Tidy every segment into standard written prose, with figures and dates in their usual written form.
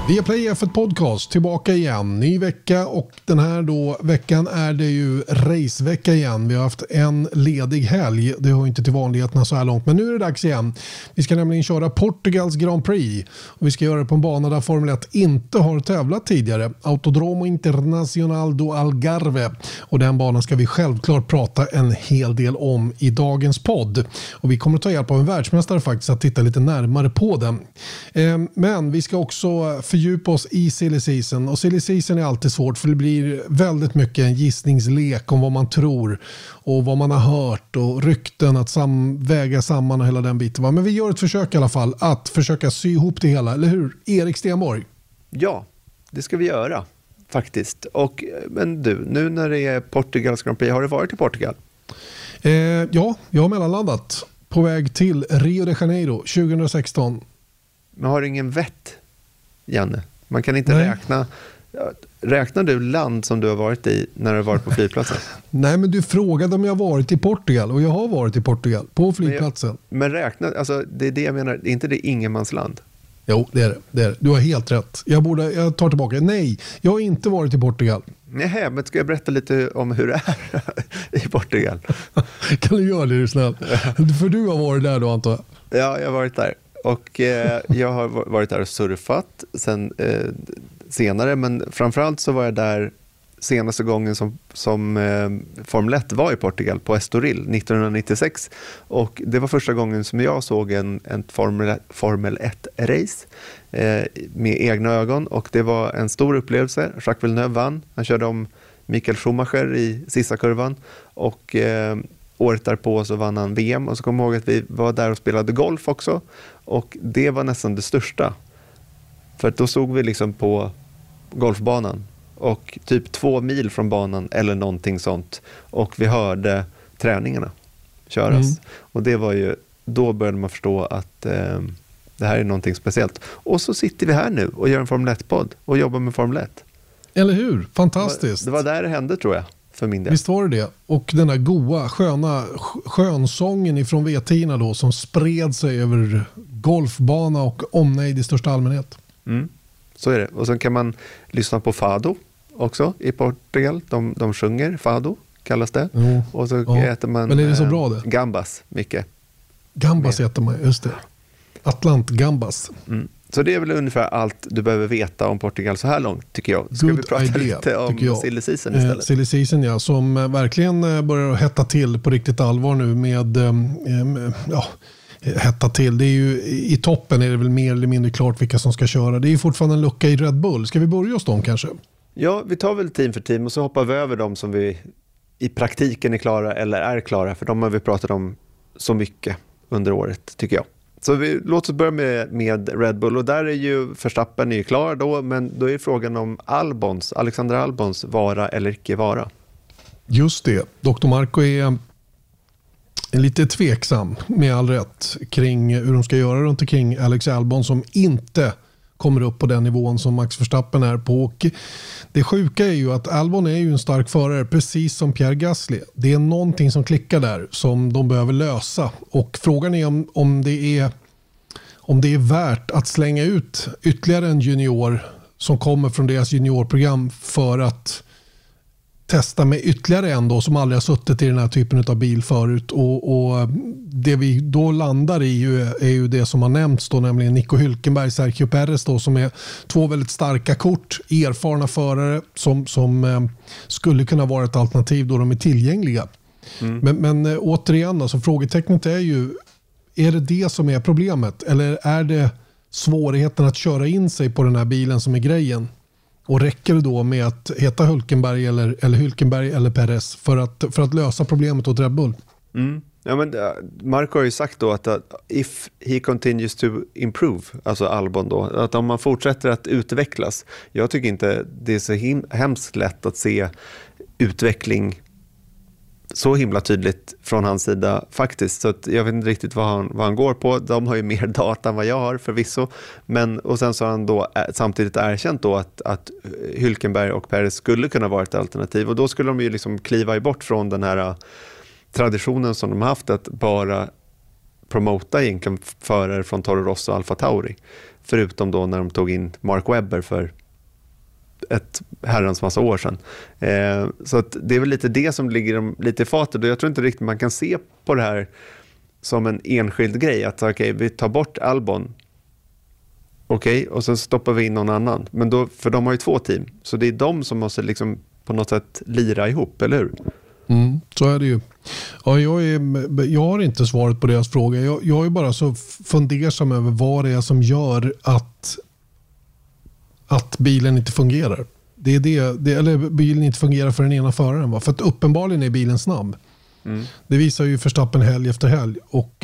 Viaplay F1 Podcast tillbaka igen. Ny vecka och den här då veckan är det ju racevecka igen. Vi har haft en ledig helg. Det har inte till vanligheterna så här långt, men nu är det dags igen. Vi ska nämligen köra Portugals Grand Prix och vi ska göra det på en bana där Formel 1 inte har tävlat tidigare. Autodromo Internacional do Algarve, och den banan ska vi självklart prata en hel del om i dagens podd. Och vi kommer att ta hjälp av en världsmästare faktiskt att titta lite närmare på den. Men vi ska också fördjupa oss i silly season, och silly season är alltid svårt för det blir väldigt mycket en gissningslek om vad man tror och vad man har hört och rykten att väga samman och hela den biten. Men vi gör ett försök i alla fall att försöka sy ihop det hela, eller hur? Erik Stenborg? Ja, det ska vi göra faktiskt. Men du, nu när det är Portugals Grand Prix, har du varit i Portugal? Ja, jag har mellanlandat på väg till Rio de Janeiro 2016. Men har du ingen vett, Janne? Man kan inte räkna. Räknar du land som du har varit i när du har varit på flygplatsen? Nej, men du frågade om jag har varit i Portugal, och jag har varit i Portugal på flygplatsen. Men räkna, alltså det är det jag menar, är inte det ingenmansland? Jo, det är det. Du har helt rätt. Jag tar tillbaka. Nej, jag har inte varit i Portugal. Nej, men ska jag berätta lite om hur det är i Portugal? Kan du göra det, är du snäll? För du har varit där då, antar jag. Ja, jag har varit där. Och jag har varit där och surfat sen, senare, men framförallt så var jag där senaste gången som Formel 1 var i Portugal på Estoril 1996, och det var första gången som jag såg en Formel 1-race med egna ögon, och det var en stor upplevelse. Jacques Villeneuve vann, han körde om Michael Schumacher i sista kurvan, och året därpå så vann han VM, och så kom jag ihåg att vi var där och spelade golf också, och det var nästan det största, för att då såg vi liksom på golfbanan och typ 2 mil från banan eller någonting sånt, och vi hörde träningarna köras. Och det var ju, då började man förstå att det här är någonting speciellt. Och så sitter vi här nu och gör en Formel 1-podd och jobbar med Formel 1. Eller hur? Fantastiskt. Det var där det hände, tror jag, för min del. Visst var det. Och den där goa, skönsången ifrån V10 då, som spred sig över golfbana och omnejd i största allmänhet. Så är det. Och sen kan man lyssna på Fado också i Portugal. De sjunger Fado, kallas det. Och så äter man, men är det så bra det? Gambas, mycket. Gambas äter man, just det. Atlant Gambas. Så det är väl ungefär allt du behöver veta om Portugal så här långt, tycker jag. Ska vi prata lite om silly season istället? Silly season, ja, som verkligen börjar hetta till på riktigt allvar nu med hetta till. Det är ju, i toppen är det väl mer eller mindre klart vilka som ska köra. Det är ju fortfarande en lucka i Red Bull. Ska vi börja hos dem kanske? Ja, vi tar väl team för team och så hoppar vi över dem som vi i praktiken är klara eller är klara. För de har vi pratat om så mycket under året, tycker jag. Så låt oss börja med Red Bull, och där är ju Verstappen är ju klar då, men då är frågan om Alexander Albons vara eller icke vara. Just det. Dr. Marco är lite tveksam med all rätt kring hur de ska göra runt omkring Alex Albon, som inte kommer upp på den nivån som Max Verstappen är på. Och det sjuka är ju att Albon är ju en stark förare, precis som Pierre Gasly. Det är någonting som klickar där som de behöver lösa, och frågan är om det är värt att slänga ut ytterligare en junior som kommer från deras juniorprogram för att testa med ytterligare en då som aldrig har suttit i den här typen av bil förut, och det vi då landar i är ju det som har nämnts då, nämligen Nico Hülkenberg, Sergio Perez då, som är 2 väldigt starka kort, erfarna förare som skulle kunna vara ett alternativ då de är tillgängliga. Men återigen, alltså, frågetecknet är ju, är det som är problemet, eller är det svårigheten att köra in sig på den här bilen som är grejen? Och räcker det då med att heta Hülkenberg eller Hülkenberg eller Perez för att lösa problemet åt Red Bull? Ja, men Marco har ju sagt då att if he continues to improve, alltså Albon då, att om man fortsätter att utvecklas, jag tycker inte det är så hemskt lätt att se utveckling så himla tydligt från hans sida faktiskt, så att jag vet inte riktigt vad han går på. De har ju mer data än vad jag har förvisso, och sen så har han då samtidigt erkänt då att Hülkenberg och Perez skulle kunna vara ett alternativ, och då skulle de ju liksom kliva bort från den här traditionen som de har haft att bara promota egentligen förare från Toro Rosso och Alfa Tauri. Förutom då när de tog in Mark Webber för ett herrans massa år sedan. Så att det är väl lite det som ligger dem lite i fatet. Och jag tror inte riktigt man kan se på det här som en enskild grej. Att okej, vi tar bort Albon. Okej, och sen stoppar vi in någon annan. Men då, för de har ju 2 team. Så det är de som måste liksom på något sätt lira ihop, eller hur? Så är det ju. Ja, jag har inte svaret på deras fråga. Jag är bara så fundersam över vad det är som gör att bilen inte fungerar. Det är eller bilen inte fungerar för den ena föraren. Va? För att uppenbarligen är bilen snabb. Det visar ju Verstappen helg efter helg. Och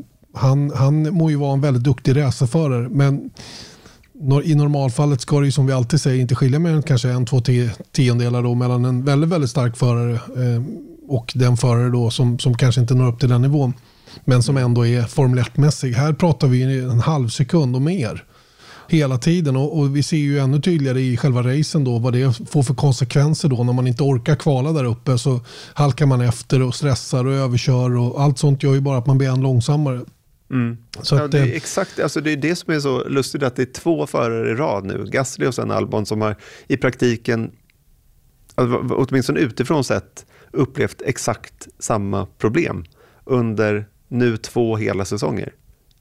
han må ju vara en väldigt duktig racerförare. Men i normalfallet ska det ju, som vi alltid säger, inte skilja mer än kanske 1-2 tiondelar då mellan en väldigt, väldigt stark förare och den förare då som kanske inte når upp till den nivån. Men som ändå är Formel 1-mässig. Här pratar vi en halv sekund och mer hela tiden. Och vi ser ju ännu tydligare i själva racen då vad det får för konsekvenser då. När man inte orkar kvala där uppe så halkar man efter och stressar och överkör. Och allt sånt gör ju bara att man blir än långsammare. Så att, det är exakt, alltså det är det som är så lustigt, att det är 2 förare i rad nu, Gasly och sen Albon, som har i praktiken, åtminstone utifrån sett, upplevt exakt samma problem under nu 2 hela säsonger.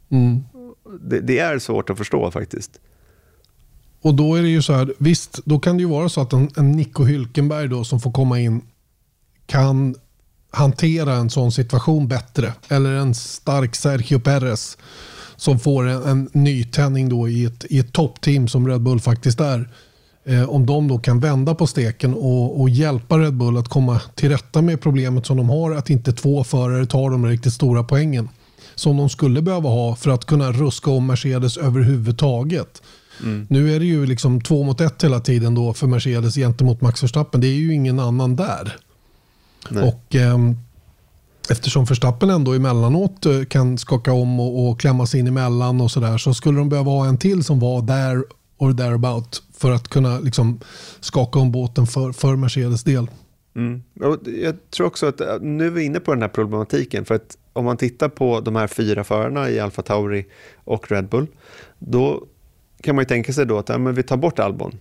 Det är svårt att förstå faktiskt. Och då är det ju så här, visst, då kan det ju vara så att en Nico Hülkenberg då som får komma in kan hantera en sån situation bättre, eller en stark Sergio Perez som får en nytändning då i ett toppteam som Red Bull faktiskt är. Om de då kan vända på steken och hjälpa Red Bull att komma till rätta med problemet som de har, att inte 2 förare tar de riktigt stora poängen som de skulle behöva ha för att kunna ruska om Mercedes överhuvudtaget. Nu är det ju liksom 2 mot 1 hela tiden då för Mercedes gentemot Max Verstappen. Det är ju ingen annan där. Nej. Och eftersom Verstappen ändå emellanåt kan skaka om och klämma sig in emellan och sådär, så skulle de behöva ha en till som var där or thereabout för att kunna liksom skaka om båten för Mercedes del. Och jag tror också att nu är vi inne på den här problematiken, för att om man tittar på de här 4 förarna i Alfa Tauri och Red Bull, då kan man ju tänka sig då att men vi tar bort Albon.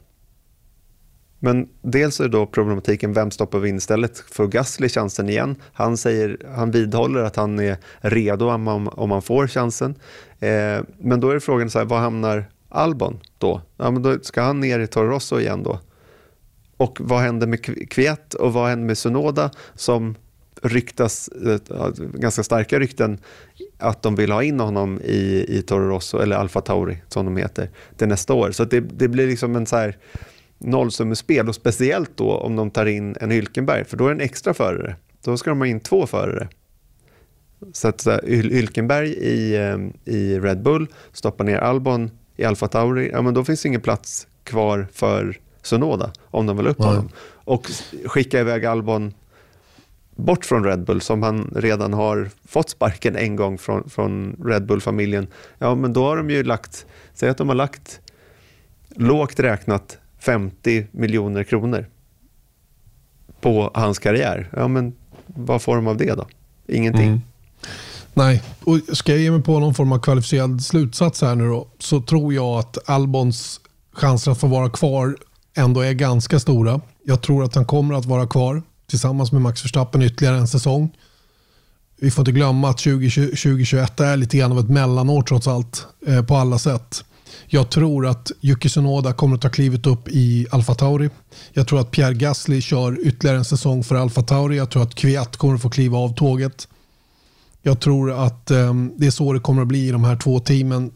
Men dels är då problematiken, vem stoppar vi in istället? För Gasly chansen igen? Han vidhåller att han är redo om man får chansen. Men då är frågan så här, vad hamnar Albon då? Ja, men då ska han ner i Toro Rosso igen då. Och vad händer med Kvyat och vad händer med Tsunoda, som ryktas, ganska starka rykten, att de vill ha in honom i Toro Rosso eller Alfa Tauri som de heter till nästa år. Så att det blir liksom en så här nollsummespel, och speciellt då om de tar in en Hülkenberg, för då är det en extra förare. Då ska de ha in 2 förare. Så att Hülkenberg i Red Bull, stoppar ner Albon i Alfa Tauri, ja men då finns ingen plats kvar för Tsunoda om de vill upp honom. Och skicka iväg Albon bort från Red Bull, som han redan har fått sparken en gång från Red Bull-familjen. Ja, men då har de ju säg att de har lagt lågt räknat 50 miljoner kronor på hans karriär. Ja, men vad får de av det då? Ingenting. Nej, och ska jag ge mig på någon form av kvalificerad slutsats här nu då, så tror jag att Albons chanser att få vara kvar ändå är ganska stora. Jag tror att han kommer att vara kvar tillsammans med Max Verstappen ytterligare en säsong. Vi får inte glömma att 2021 är lite grann av ett mellanår trots allt på alla sätt. Jag tror att Yuki Tsunoda kommer att ta klivet upp i Alfa Tauri. Jag tror att Pierre Gasly kör ytterligare en säsong för Alfa Tauri. Jag tror att Kvyat kommer att få kliva av tåget. Jag tror att det är så det kommer att bli i de här 2 teamen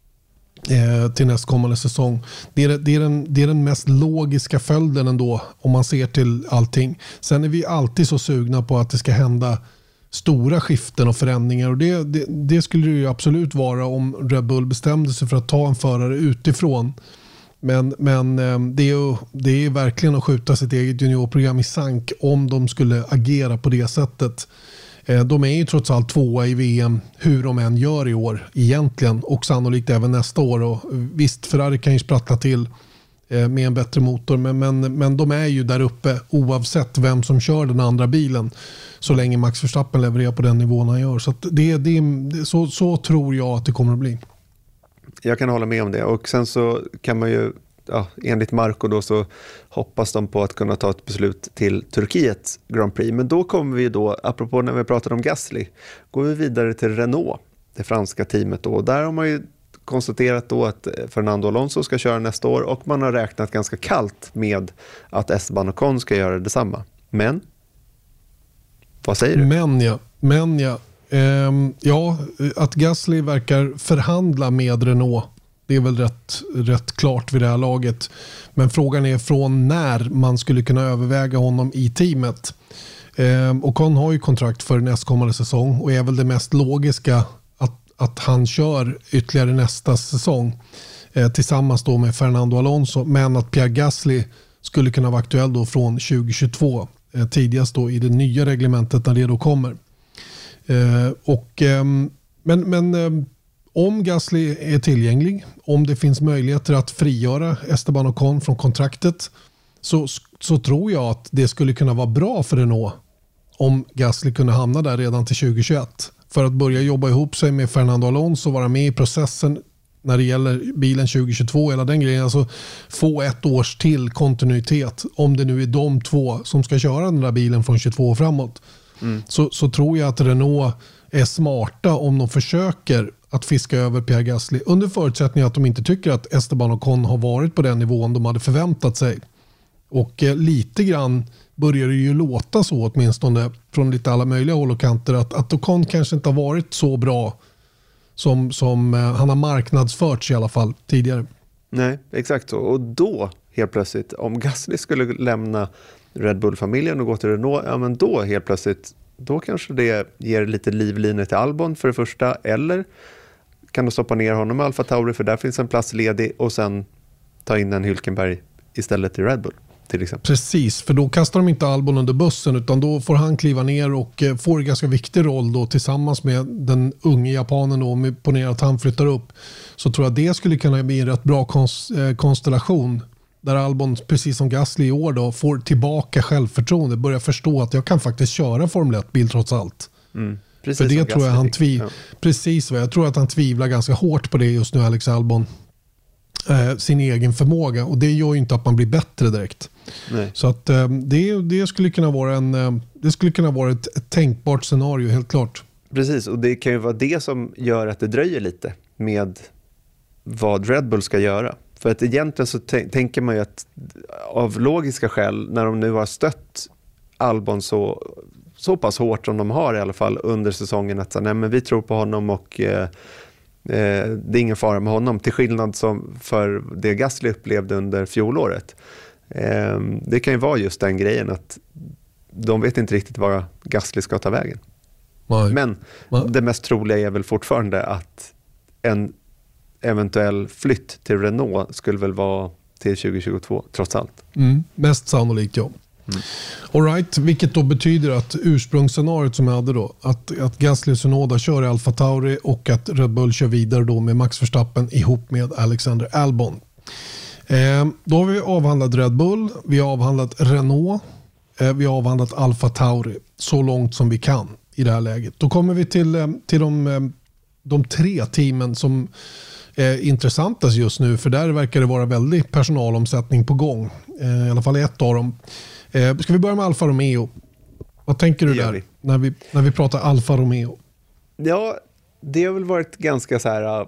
till nästkommande säsong. Det är den mest logiska följden ändå, om man ser till allting. Sen är vi alltid så sugna på att det ska hända stora skiften och förändringar, och det skulle det ju absolut vara om Red Bull bestämde sig för att ta en förare utifrån. Men det är verkligen att skjuta sitt eget juniorprogram i sank om de skulle agera på det sättet. De är ju trots allt 2 i VM hur de än gör i år egentligen, och sannolikt även nästa år. Och visst, Ferrari kan ju sprattla till med en bättre motor. Men de är ju där uppe oavsett vem som kör den andra bilen. Så länge Max Verstappen levererar på den nivån han gör. Så att så tror jag att det kommer att bli. Jag kan hålla med om det. Och sen så kan man ju, enligt Marco då, så hoppas de på att kunna ta ett beslut till Turkiets Grand Prix. Men då kommer vi då, apropå när vi pratade om Gasly, går vi vidare till Renault, det franska teamet då. Där har man ju konstaterat då att Fernando Alonso ska köra nästa år, och man har räknat ganska kallt med att Esteban Ocon ska göra detsamma. Men vad säger du? Men ja, att Gasly verkar förhandla med Renault, det är väl rätt klart vid det här laget. Men frågan är från när man skulle kunna överväga honom i teamet. Ocon har ju kontrakt för nästkommande säsong och är väl det mest logiska att han kör ytterligare nästa säsong tillsammans då med Fernando Alonso. Men att Pierre Gasly skulle kunna vara aktuell då från 2022 tidigast då i det nya reglementet när det då kommer. Men om Gasly är tillgänglig, om det finns möjligheter att frigöra Esteban Ocon från kontraktet, så tror jag att det skulle kunna vara bra för Renault om Gasly kunde hamna där redan till 2021 för att börja jobba ihop sig med Fernando Alonso och vara med i processen när det gäller bilen 2022, hela den grejen. Alltså få ett års till kontinuitet, om det nu är de två som ska köra den där bilen från 22 och framåt. Så tror jag att Renault är smarta om de försöker att fiska över Pierre Gasly, under förutsättning att de inte tycker att Esteban Ocon har varit på den nivån de hade förväntat sig. Och lite grann börjar det ju låta så, åtminstone från lite alla möjliga håll och kanter, att Ocon kanske inte har varit så bra som han har marknadsförts i alla fall tidigare. Nej, exakt så. Och då helt plötsligt, om Gasly skulle lämna Red Bull-familjen och gå till Renault, ja men då helt plötsligt, då kanske det ger lite livlinor till Albon för det första, eller kan de stoppa ner honom med Alfa Tauri för där finns en plats ledig, och sen ta in en Hülkenberg istället till Red Bull till exempel. Precis, för då kastar de inte Albon under bussen, utan då får han kliva ner och får en ganska viktig roll då tillsammans med den unge japanen då, med på ner att han flyttar upp. Så tror jag det skulle kunna bli en rätt bra konstellation där Albon, precis som Gasly i år då, får tillbaka självförtroende, börjar förstå att jag kan faktiskt köra Formel 1-bil trots allt. För det tror jag han precis vad jag tror att han tvivlar ganska hårt på det just nu, Alex Albon, sin egen förmåga, och det gör ju inte att man blir bättre direkt. Nej. Så att det skulle kunna vara ett tänkbart scenario, helt klart. Precis, och det kan ju vara det som gör att det dröjer lite med vad Red Bull ska göra. För att egentligen så tänker man ju att av logiska skäl, när de nu har stött Albon så pass hårt som de har i alla fall under säsongen, att nej, men vi tror på honom och det är ingen fara med honom, till skillnad som för det Gasly upplevde under fjolåret. Det kan ju vara just den grejen att de vet inte riktigt var Gasly ska ta vägen. Men det mest troliga är väl fortfarande att en eventuell flytt till Renault skulle väl vara till 2022 trots allt. Mest sannolikt, ja. All right, vilket då betyder att ursprungsscenariot som jag hade då, att Gasly Tsunoda kör i Alfa Tauri och att Red Bull kör vidare då med Max Verstappen ihop med Alexander Albon. Då har vi avhandlat Red Bull, vi har avhandlat Renault, vi har avhandlat Alfa Tauri så långt som vi kan i det här läget. Då kommer vi till de tre teamen som är intressantast just nu, för där verkar det vara väldigt personalomsättning på gång, i alla fall ett av dem. Ska vi börja med Alfa Romeo? Vad tänker du där när vi pratar Alfa Romeo? Ja, det har väl varit ganska så här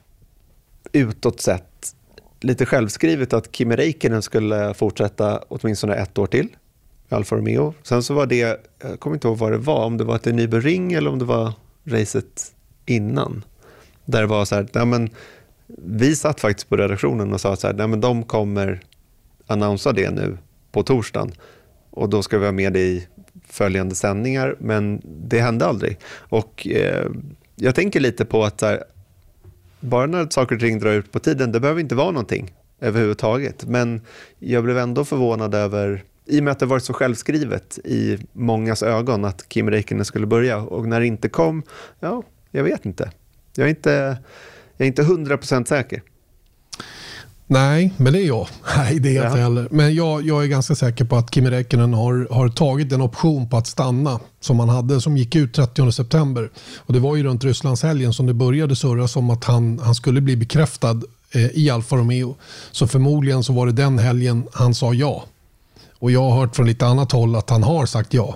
utåt sett lite självskrivet att Kimi Räikkönen skulle fortsätta åtminstone ett år till i Alfa Romeo. Sen så var det, jag kommer inte ihåg vad det var, om det var ett Nürburgring eller om det var racet innan. Där det var så här, nej men vi satt faktiskt på redaktionen och sa så här, nej men de kommer annonsera det nu på torsdagen och då ska vi vara med i följande sändningar, men det hände aldrig. Och jag tänker lite på att så här, bara när saker och ting drar ut på tiden, det behöver inte vara någonting överhuvudtaget, men jag blev ändå förvånad över, i och med att det varit så självskrivet i mångas ögon att Kimi Räikkönen skulle börja, och när det inte kom, ja, jag vet inte. Jag är inte 100% säker. Nej, men det är jag. Nej, det är jag inte heller. Men jag är ganska säker på att Kimi Räikkönen har tagit en option på att stanna som han hade, som gick ut 30 september. Och det var ju runt Rysslandshelgen som det började surra som att han skulle bli bekräftad i Alfa Romeo. Så förmodligen så var det den helgen han sa ja. Och jag har hört från lite annat håll att han har sagt ja.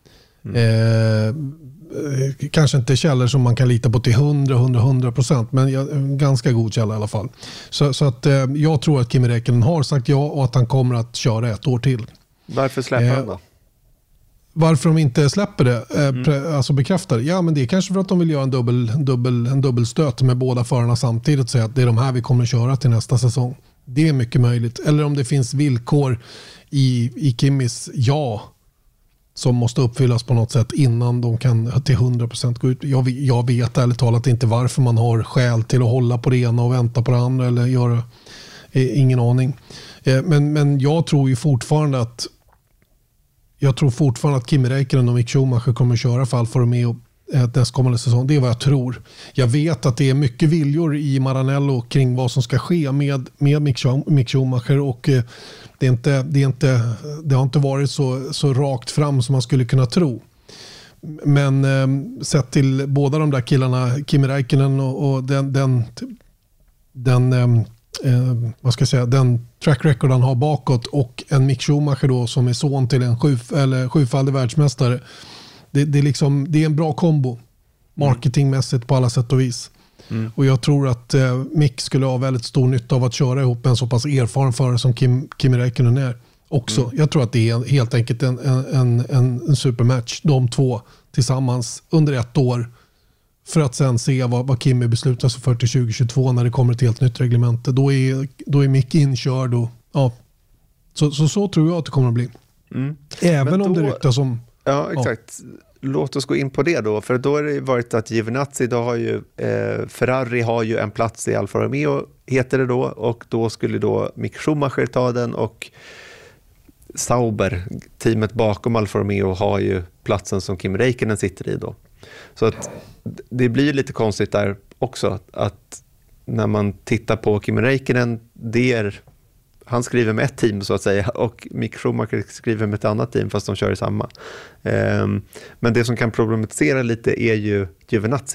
Kanske inte källor som man kan lita på till 100%, men ganska god källa i alla fall. Så att jag tror att Kimi Räikkönen har sagt ja och att han kommer att köra ett år till. Varför släpper han då? Varför de inte släpper det, alltså bekräftar. Ja, men det är kanske för att de vill göra en dubbelstöt med båda förarna samtidigt och säga att det är de här vi kommer att köra till nästa säsong. Det är mycket möjligt. Eller om det finns villkor i Kimis ja som måste uppfyllas på något sätt innan de kan till 100% gå ut. Jag vet ärligt talat inte varför man har skäl till att hålla på det ena och vänta på det andra eller göra, ingen aning. Men jag tror ju fortfarande att Kimi Räikkönen och Mick Schumacher kommer att köra för Alfa Romeo nästkommande säsong. Det är vad jag tror. Jag vet att det är mycket viljor i Maranello kring vad som ska ske med Mick Schumacher och det har inte varit så rakt fram som man skulle kunna tro. Men sett till båda de där killarna, Kimi Räikkönen och vad ska jag säga, den track record han har bakåt och en Mick Schumacher då som är son till en sjufaldig världsmästare. Det är en bra kombo marketingmässigt på alla sätt och vis. Och jag tror att Mick skulle ha väldigt stor nytta av att köra ihop en så pass erfaren förare som Kimi Räikkönen är också. Jag tror att det är helt enkelt en supermatch, de två tillsammans under ett år, för att sen se vad Kimi beslutar sig för till 2022 när det kommer ett helt nytt reglement. Då är Mick inkörd och ja. Så tror jag att det kommer att bli. Även om det ryktas som... Ja, exakt. Ja. Låt oss gå in på det då, för då har det varit att Giovinazzi, då har ju Ferrari har ju en plats i Alfa Romeo heter det då, och då skulle då Mick Schumacher ta den och Sauber, teamet bakom Alfa Romeo, har ju platsen som Kimi Räikkönen sitter i då. Så att det blir lite konstigt där också att när man tittar på Kimi Räikkönen, han skriver med ett team så att säga och Mick Schumacher skriver med ett annat team fast de kör i samma. Men det som kan problematisera lite är ju Giovinazzi.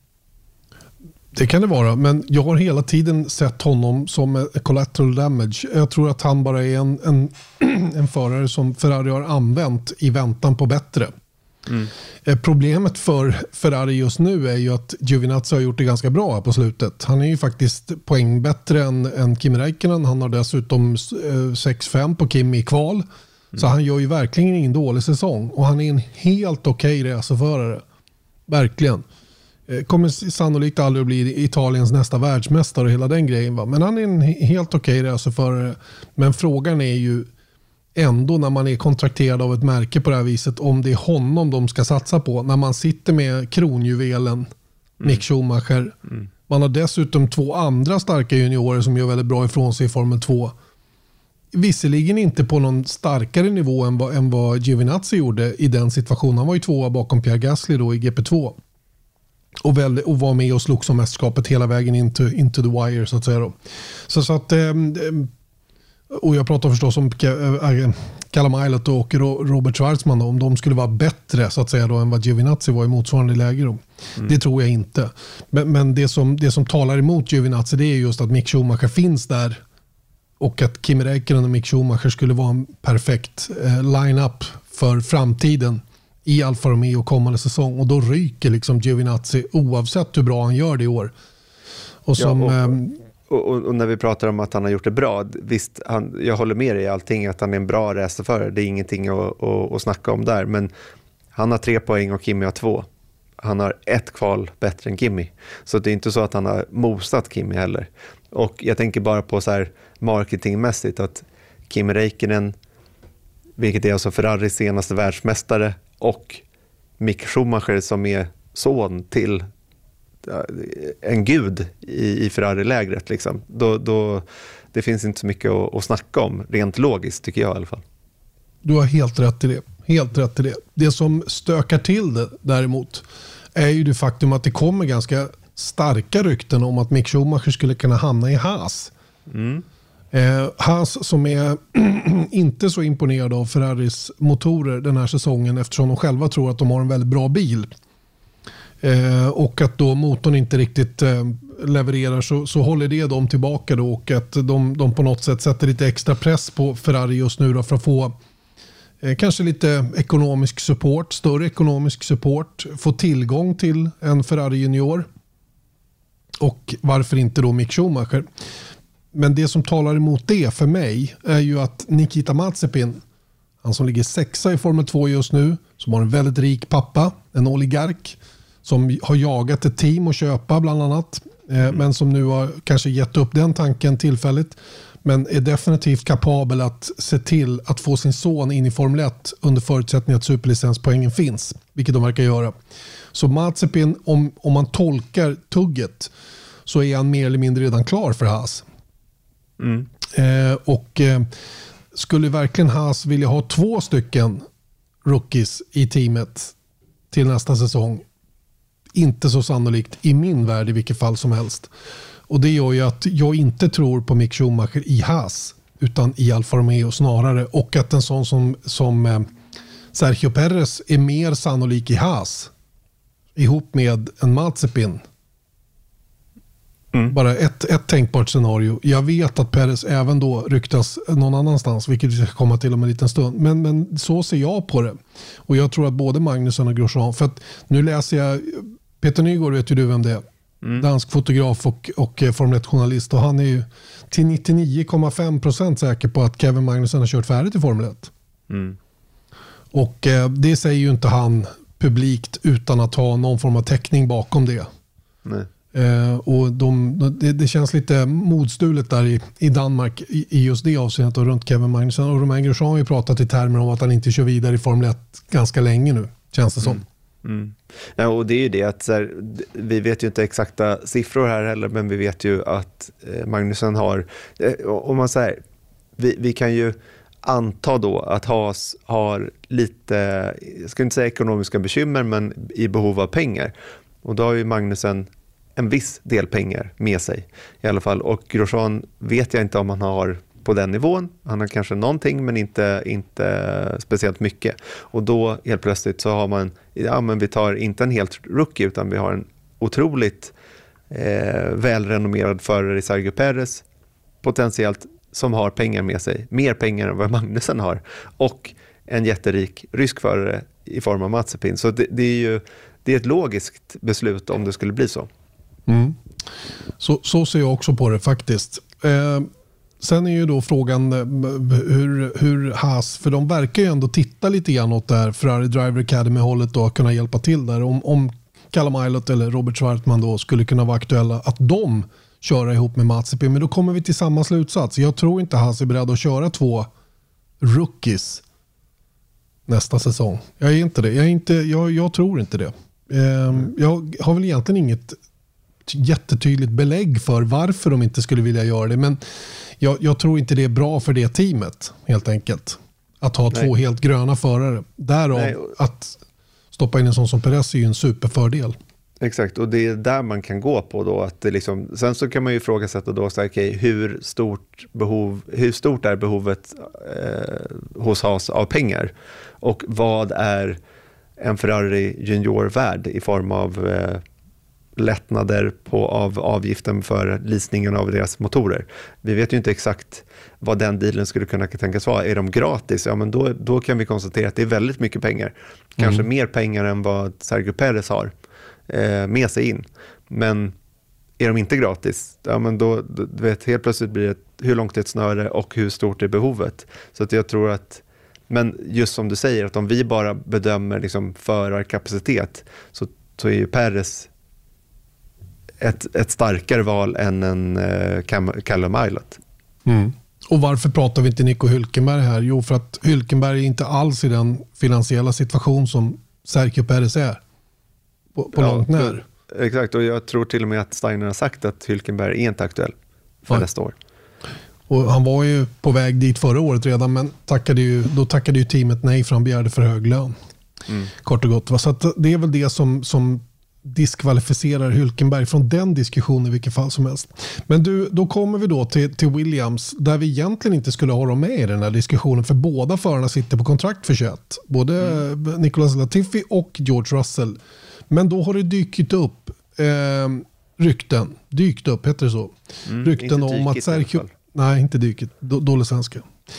Det kan det vara, men jag har hela tiden sett honom som collateral damage. Jag tror att han bara är en förare som Ferrari har använt i väntan på bättre. Problemet för Ferrari just nu är ju att Giovinazzi har gjort det ganska bra här på slutet. Han är ju faktiskt poäng bättre än Kimi Räikkönen. Han har dessutom 6-5 på Kimi i kval. Så han gör ju verkligen ingen dålig säsong. Och han är en helt okej racerförare. Verkligen. Kommer sannolikt aldrig att bli Italiens nästa världsmästare och hela den grejen. Va? Men han är en helt okej racerförare. Men frågan är ju ändå när man är kontrakterad av ett märke på det här viset, om det är honom de ska satsa på. När man sitter med kronjuvelen Mick Schumacher. Man har dessutom 2 andra starka juniorer som gör väldigt bra ifrån sig i Formel 2. Visserligen inte på någon starkare nivå än vad Giovinazzi gjorde i den situationen. Han var ju 2 bakom Pierre Gasly då i GP2. Och var med och slog som mästerskapet hela vägen into the wire så att säga då. Så att och jag pratar förstås om Callum Ilott och Robert Schwarzman då, om de skulle vara bättre så att säga då än vad Giovinazzi var i motsvarande läge då. Det tror jag inte. Men det som talar emot Giovinazzi, det är just att Mick Schumacher finns där och att Kimi Räikkönen och Mick Schumacher skulle vara en perfekt line-up för framtiden i Alfa Romeo kommande säsong, och då ryker liksom Giovinazzi oavsett hur bra han gör det i år. Och som och när vi pratar om att han har gjort det bra, visst, jag håller med dig i allting att han är en bra racerförare, det är ingenting att snacka om där, men han har 3 poäng och Kimi har 2. Han har 1 kval bättre än Kimi, så det är inte så att han har mosat Kimi heller. Och jag tänker bara på så här marketingmässigt att Kimi Räikkönen, vilket är alltså Ferraris senaste världsmästare, och Mick Schumacher som är son till en gud i Ferrari-lägret liksom. Då det finns inte så mycket att snacka om rent logiskt, tycker jag i alla fall. Du har helt rätt i det. Helt rätt i det. Det som stökar till det däremot är ju det faktum att det kommer ganska starka rykten om att Mick Schumacher skulle kunna hamna i Haas. Haas som är inte så imponerad av Ferraris motorer den här säsongen eftersom de själva tror att de har en väldigt bra bil. Och att då motorn inte riktigt levererar så håller det dem tillbaka då, och att de på något sätt sätter lite extra press på Ferrari just nu då för att få kanske lite ekonomisk support, större ekonomisk support, få tillgång till en Ferrari junior och varför inte då Mick Schumacher. Men det som talar emot det för mig är ju att Nikita Mazepin, han som ligger 6:a i Formel 2 just nu, som har en väldigt rik pappa, en oligark som har jagat ett team och köpa bland annat, men som nu har kanske gett upp den tanken tillfälligt, men är definitivt kapabel att se till att få sin son in i Formel 1 under förutsättning att superlicenspoängen finns, vilket de verkar göra. Så Mazepin, om man tolkar tugget, så är han mer eller mindre redan klar för Haas. Skulle verkligen Haas vilja ha 2 stycken rookies i teamet till nästa säsong? Inte så sannolikt i min värld i vilket fall som helst. Och det gör ju att jag inte tror på Mick Schumacher i Haas utan i Alfa Romeo snarare, och att en sån som Sergio Perez är mer sannolik i Haas ihop med en Mazepin. Bara ett tänkbart scenario. Jag vet att Perez även då ryktas någon annanstans, vilket vi ska komma till om en liten stund. Men så ser jag på det. Och jag tror att både Magnussen och Grosjean, för att nu läser jag, Peter Nygård vet ju du vem det är. Dansk fotograf och Formel 1-journalist, och han är ju till 99,5% säker på att Kevin Magnussen har kört färdigt i Formel 1. Och det säger ju inte han publikt utan att ha någon form av täckning bakom det. Nej. Och det känns lite modstulet där i Danmark i just det avseendet och runt Kevin Magnussen. Och Romain Grosjean har ju pratat i termer om att han inte kör vidare i Formel 1 ganska länge nu, känns det som. Ja, och det är ju det att så här, vi vet ju inte exakta siffror här heller, men vi vet ju att Magnussen har, om man säger, vi kan ju anta då att Haas har lite, jag ska inte säga ekonomiska bekymmer, men i behov av pengar. Och då har ju Magnussen en viss del pengar med sig i alla fall. Och Grosjean vet jag inte om han har på den nivån. Han har kanske någonting men inte speciellt mycket. Och då helt plötsligt så har man, men vi tar inte en helt rookie utan vi har en otroligt välrenommerad förare i Sergio Perez potentiellt som har pengar med sig. Mer pengar än vad Magnussen har. Och en jätterik rysk förare i form av Mazepin. Så det är ett logiskt beslut om det skulle bli så. Så ser jag också på det faktiskt. Sen är ju då frågan hur Haas, för de verkar ju ändå titta lite grann åt det här Ferrari Driver Academy-hållet då, kunna hjälpa till där. Om Callum Ilott eller Robert Schwartzman då skulle kunna vara aktuella, att de köra ihop med Mazepin. Men då kommer vi till samma slutsats. Jag tror inte Haas är beredd att köra 2 rookies nästa säsong. Jag är inte det. Jag tror inte det. Jag har väl egentligen inget jättetydligt belägg för varför de inte skulle vilja göra det, men jag tror inte det är bra för det teamet helt enkelt att ha 2 helt gröna förare. Därav att stoppa in en sån som Perez är ju en superfördel. Exakt, och det är där man kan gå på då, att det liksom, sen så kan man ju ifrågasätta då hur stort är behovet hos Haas av pengar, och vad är en Ferrari junior värd i form av lättnader av avgiften för leasingen av deras motorer. Vi vet ju inte exakt vad den dealen skulle kunna tänkas vara. Är de gratis? Ja, men då kan vi konstatera att det är väldigt mycket pengar. Kanske mer pengar än vad Sergio Perez har med sig in. Men är de inte gratis? Ja, men då vet helt plötsligt blir det hur långt är ett snöre och hur stort är behovet. Så att jag tror att, men just som du säger, att om vi bara bedömer liksom förarkapacitet så är ju Perez ett starkare val än en Callum Ilott. Och varför pratar vi inte Nico Hülkenberg här? Jo, för att Hülkenberg är inte alls i den finansiella situation som Sergio Perez är på långt när. Exakt, och jag tror till och med att Steiner har sagt att Hülkenberg är inte aktuell för nästa år. Och han var ju på väg dit förra året redan, men då tackade ju teamet nej för han begärde för hög lön. Kort och gott. Så att det är väl det som diskvalificerar Hülkenberg från den diskussionen i vilket fall som helst. Men då kommer vi då till Williams där vi egentligen inte skulle ha dem med i den här diskussionen för båda förarna sitter på kontrakt för 21. Både Nicolas Latifi och George Russell. Men då har det dykt upp rykten. Heter det så? Rykten om att Sergio... Nej, inte dykt. Dålig svenska.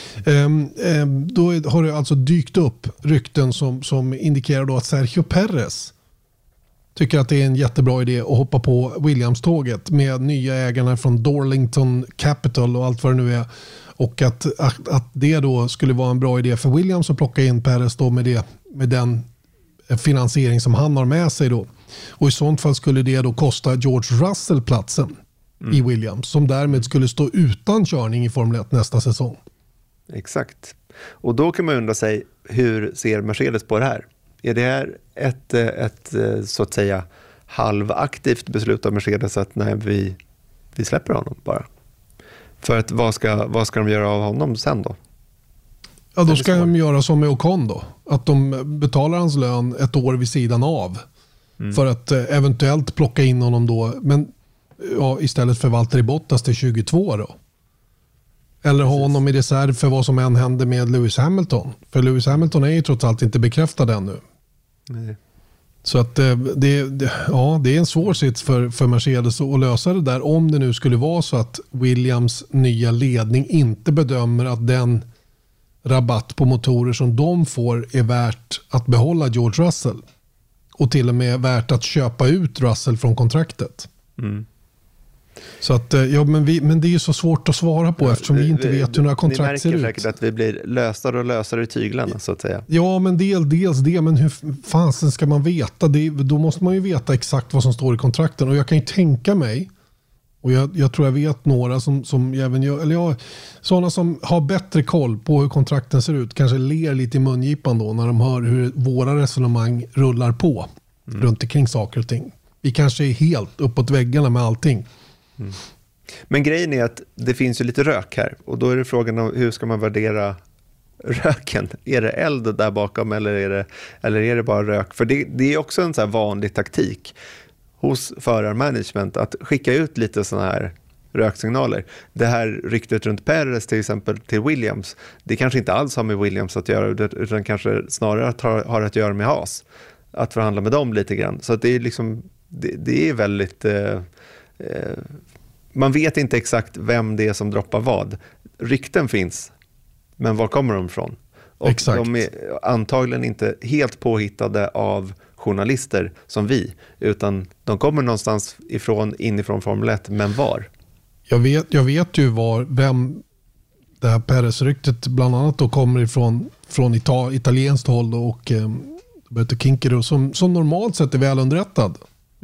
Då har det alltså dykt upp rykten som indikerar då att Sergio Perez tycker att det är en jättebra idé att hoppa på Williams-tåget med nya ägarna från Darlington Capital och allt vad det nu är. Och att det då skulle vara en bra idé för Williams att plocka in Perez då med den finansiering som han har med sig då. Och i sånt fall skulle det då kosta George Russell platsen i Williams som därmed skulle stå utan körning i Formel 1 nästa säsong. Exakt. Och då kan man undra sig, hur ser Mercedes på det här? Är det här ett så att säga halvaktivt beslut av Mercedes att nej, vi släpper honom bara? För att vad ska de göra av honom sen då? Ja, då ska de göra som med Ocon då. Att de betalar hans lön ett år vid sidan av. För att eventuellt plocka in honom då. Men istället för Valtteri Bottas till 22 då. Eller ha honom i reserv för vad som än händer med Lewis Hamilton. För Lewis Hamilton är ju trots allt inte bekräftad ännu. Nej. Så att det är en svår sits för Mercedes att lösa det där. Om det nu skulle vara så att Williams nya ledning inte bedömer att den rabatt på motorer som de får är värt att behålla George Russell. Och till och med värt att köpa ut Russell från kontraktet. Så att, men det är ju så svårt att svara på eftersom vi inte vet hur några kontrakt ser ut. Vi märker säkert att vi blir lösare och lösare i tyglarna så att säga. Ja, men dels det, men hur fan ska man veta? Då måste man ju veta exakt vad som står i kontrakten. Och jag kan ju tänka mig, och jag tror jag vet några som även gör, eller sådana som har bättre koll på hur kontrakten ser ut, kanske ler lite i mungipan då när de hör hur våra resonemang rullar på runt omkring saker och ting. Vi kanske är helt uppåt väggarna med allting. Men grejen är att det finns ju lite rök här och då är det frågan om hur ska man värdera röken? Är det eld där bakom eller är det bara rök? För det är också en så här vanlig taktik hos förarmanagement att skicka ut lite såna här röksignaler. Det här ryktet runt Perez till exempel till Williams, det kanske inte alls har med Williams att göra utan kanske snarare har att göra med Haas. Att förhandla med dem lite grann. Så att det är liksom det är väldigt man vet inte exakt vem det är som droppar vad. Rykten finns, men var kommer de ifrån? Och exakt. De är antagligen inte helt påhittade av journalister som vi, utan de kommer någonstans inifrån Formel 1, men var? Jag vet ju vem det här Perez-ryktet bland annat då kommer ifrån italienskt håll då, och Roberto Kinkero som normalt sett är väl underrättad.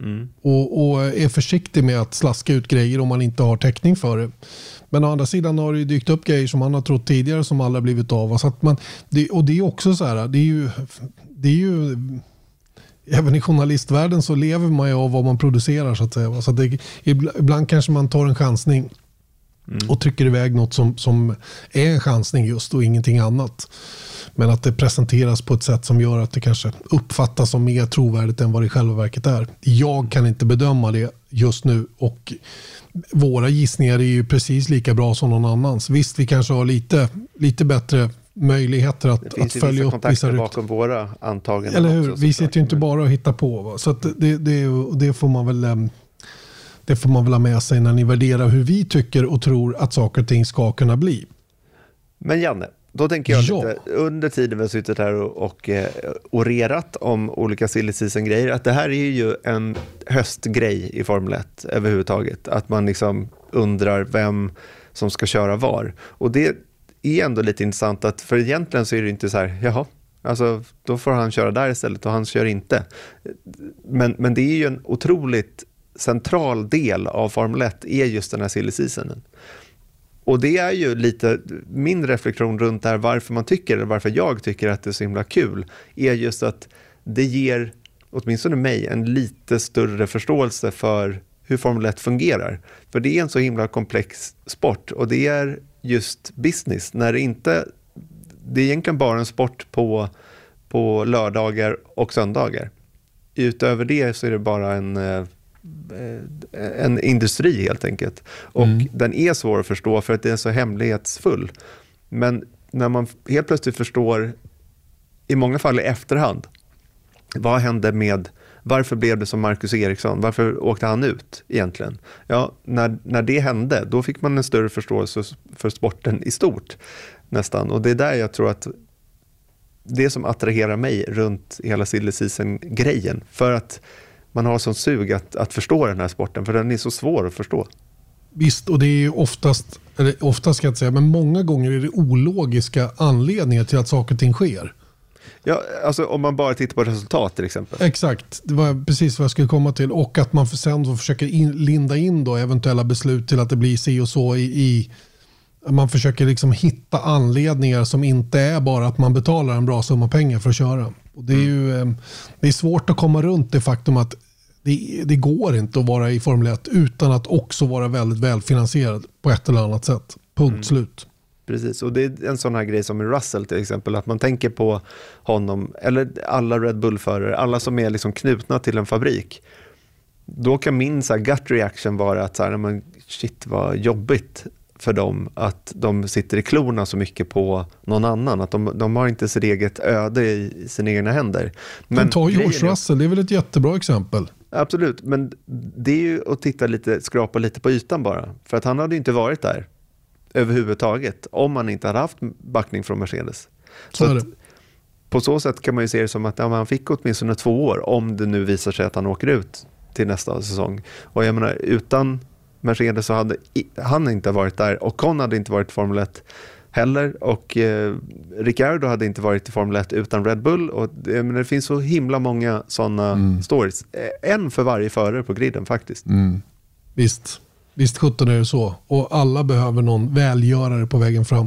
Och är försiktig med att slaska ut grejer om man inte har täckning för det. Men å andra sidan har det ju dykt upp grejer som man har trott tidigare som aldrig blivit av. Så att och det är också så här, det är ju även i journalistvärlden så lever man ju av vad man producerar så att säga. Så att ibland kanske man tar en chansning och trycker iväg något som är en chansning just och ingenting annat. Men att det presenteras på ett sätt som gör att det kanske uppfattas som mer trovärdigt än vad det i själva verket är. Jag kan inte bedöma det just nu och våra gissningar är ju precis lika bra som någon annans. Visst, vi kanske har lite bättre möjligheter att följa upp vissa rykten bakom våra antaganden. Eller hur? Vi sitter ju inte bara och hittar på. Va? Så att det får man väl... Det får man väl ha med sig när ni värderar hur vi tycker och tror att saker och ting ska kunna bli. Men Janne, då tänker jag lite, under tiden vi har suttit här och orerat om olika silly season-grejer, att det här är ju en höstgrej i Formel 1 överhuvudtaget. Att man liksom undrar vem som ska köra var. Och det är ändå lite intressant att för egentligen så är det inte så här, jaha, alltså då får han köra där istället och han kör inte. Men det är ju en otroligt central del av Formel 1 är just den här silly seasonen. Och det är ju lite min reflektion runt där varför man tycker, eller varför jag tycker att det är så himla kul, är just att det ger åtminstone mig en lite större förståelse för hur Formel 1 fungerar. För det är en så himla komplex sport och det är just business. När det är egentligen bara en sport på lördagar och söndagar. utöver det så är det bara en industri helt enkelt. Och den är svår att förstå för att det är så hemlighetsfull. Men när man helt plötsligt förstår, i många fall i efterhand, vad hände med, varför blev det som Marcus Eriksson? Varför åkte han ut egentligen? Ja, när det hände, då fick man en större förståelse för sporten i stort nästan. Och det är där jag tror att det som attraherar mig runt hela silly season-grejen. För att man har sån sug att förstå den här sporten, för den är så svår att förstå. Visst, och det är ju oftast ska jag inte säga, men många gånger är det ologiska anledningar till att saker och ting sker. Ja, alltså om man bara tittar på resultat till exempel. Exakt, det var precis vad jag skulle komma till. Och att man sen så försöker linda in då eventuella beslut till att det blir si och så man försöker liksom hitta anledningar som inte är bara att man betalar en bra summa pengar för att köra. Och det är ju det är svårt att komma runt det faktum att det går inte att vara i Formel 1 utan att också vara väldigt välfinansierad på ett eller annat sätt. Punkt slut. Precis, och det är en sån här grej som med Russell till exempel, att man tänker på honom, eller alla Red Bull-förare, alla som är liksom knutna till en fabrik. Då kan min så här gut reaction vara att så här, men shit vad jobbigt för dem att de sitter i klorna så mycket på någon annan, att de har inte sitt eget öde i sina egna händer. Men ta George Russell, det är väl ett jättebra exempel. Absolut, men det är ju att skrapa lite på ytan bara, för att han hade inte varit där överhuvudtaget om man inte hade haft backning från Mercedes. Så att, på så sätt kan man ju se det som att han fick åtminstone 2 år om det nu visar sig att han åker ut till nästa säsong. Och jag menar, utan Mercedes så hade han inte varit där, och Con hade inte varit i Formel 1 heller, och Ricciardo hade inte varit i Formel 1 utan Red Bull, och det finns så himla många sådana stories. En för varje förare på griden faktiskt. Visst 17 är det så. Och alla behöver någon välgörare på vägen fram.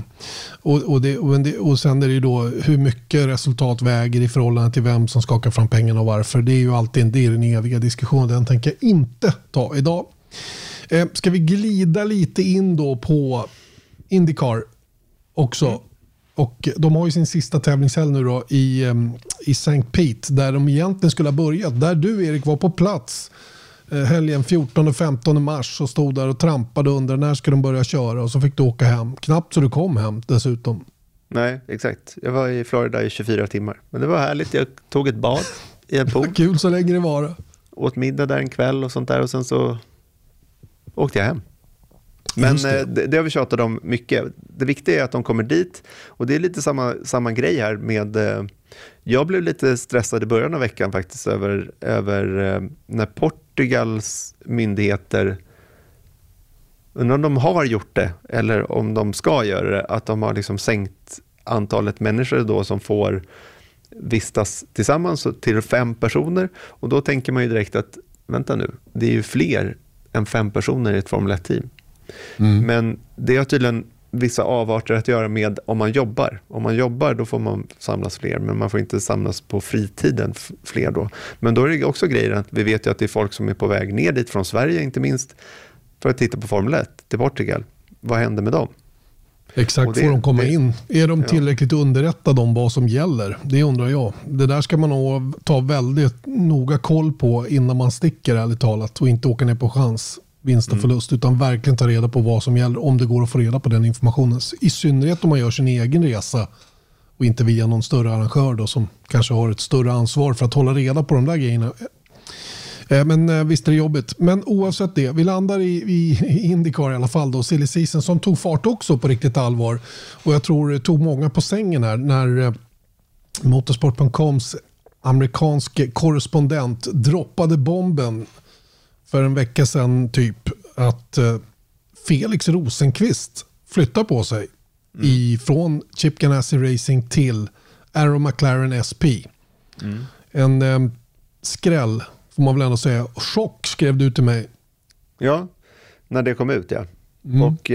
Och sen är det ju då hur mycket resultat väger i förhållande till vem som skakar fram pengarna och varför. Det är ju alltid den eviga diskussionen. Den tänker jag inte ta idag. Ska vi glida lite in då på IndyCar också. Och de har ju sin sista tävlingshelg nu då i St. Pete, där de egentligen skulle ha börjat. Där du, Erik, var på plats helgen 14 och 15 mars och stod där och trampade under när ska de börja köra, och så fick du åka hem. Knappt så du kom hem dessutom. Nej, exakt. Jag var i Florida i 24 timmar. Men det var härligt. Jag tog ett bad i en pool. Kul så länge det var. Åt middag där en kväll och sånt där, och sen så åkte jag hem. Men det har vi tjatat om mycket. Det viktiga är att de kommer dit, och det är lite samma grej här med... Jag blev lite stressad i början av veckan faktiskt över när Portugals myndigheter, undrar om de har gjort det eller om de ska göra det, att de har liksom sänkt antalet människor då som får vistas tillsammans till 5 personer, och då tänker man ju direkt att vänta nu, det är ju fler än 5 personer i ett Formel 1-team. Men det har tydligen vissa avarter att göra med om man jobbar. Om man jobbar då får man samlas fler, men man får inte samlas på fritiden fler då. Men då är det också grejer att vi vet ju att det är folk som är på väg ner dit från Sverige, inte minst för att titta på Formel 1 till Portugal. Vad händer med dem? Exakt, får de komma in? Är de tillräckligt underrättade om vad som gäller? Det undrar jag. Det där ska man nog ta väldigt noga koll på innan man sticker, ärligt talat, och inte åka ner på chans, vinst och förlust, utan verkligen ta reda på vad som gäller, om det går att få reda på den informationen. I synnerhet om man gör sin egen resa och inte via någon större arrangör då, som kanske har ett större ansvar för att hålla reda på de där grejerna. Men visst är det jobbigt. Men oavsett det, vi landar i IndyCar i alla fall då, silly season, som tog fart också på riktigt allvar. Och jag tror det tog många på sängen här när Motorsport.coms amerikanske korrespondent droppade bomben för en vecka sedan typ att Felix Rosenqvist flyttar på sig från Chip Ganassi Racing till Arrow McLaren SP. En skräll får man väl ändå säga. Chock skrev du till mig. Ja, när det kom ut, ja. Och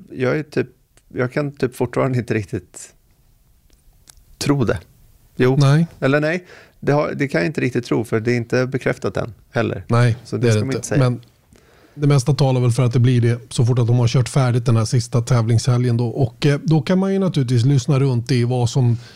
jag kan typ fortfarande inte riktigt tro det. Jo, nej. Eller nej. Det kan jag inte riktigt tro, för det är inte bekräftat än heller. Nej, så det ska man inte säga. Men det mesta talar väl för att det blir det så fort att de har kört färdigt den här sista tävlingshelgen då. Och då kan man ju naturligtvis lyssna runt i vad som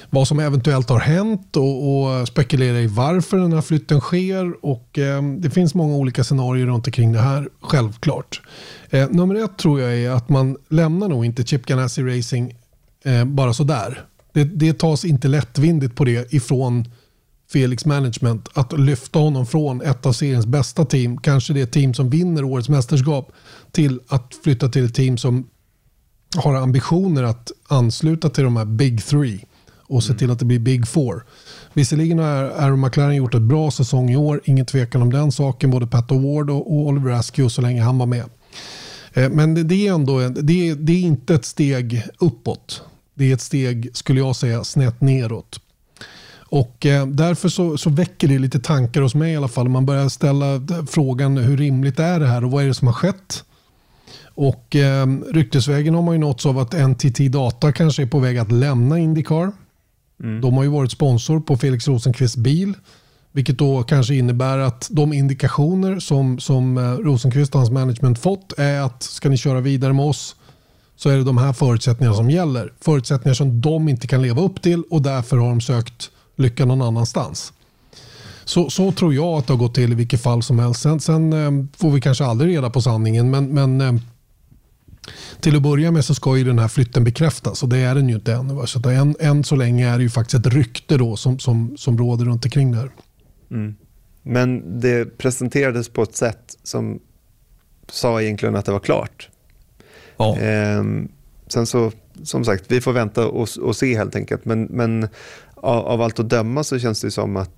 vad som eventuellt har hänt och spekulera i varför den här flytten sker. Och det finns många olika scenarier runt omkring det här, självklart. Nummer 1 tror jag är att man lämnar nog inte Chip Ganassi Racing bara så där. Det tas inte lättvindigt på det ifrån Felix Management att lyfta honom från ett av seriens bästa team, kanske det team som vinner årets mästerskap, till att flytta till ett team som har ambitioner att ansluta till de här Big 3 och se till att det blir Big 4. Visserligen har Aaron McLaren gjort ett bra säsong i år, ingen tvekan om den saken, både Pat O'Ward och Oliver Askew så länge han var med. Men det är ändå det är inte ett steg uppåt. Det är ett steg, skulle jag säga, snett neråt. Och därför så väcker det lite tankar hos mig i alla fall. Man börjar ställa frågan, hur rimligt är det här och vad är det som har skett? Och ryktesvägen har man ju nåtts av att NTT Data kanske är på väg att lämna IndyCar. De har ju varit sponsor på Felix Rosenqvists bil, vilket då kanske innebär att de indikationer som Rosenqvist och hans management fått är att ska ni köra vidare med oss så är det de här förutsättningarna som gäller. Förutsättningar som de inte kan leva upp till och därför har de sökt lycka någon annanstans. Så tror jag att det har gått till i vilket fall som helst. Sen får vi kanske aldrig reda på sanningen, men till att börja med så ska ju den här flytten bekräftas och det är den ju inte ännu. Så än så länge är det ju faktiskt ett rykte då som råder runt omkring det här. Men det presenterades på ett sätt som sa egentligen att det var klart. Ja. Sen så, som sagt, vi får vänta och se helt enkelt. Men av allt att döma så känns det som att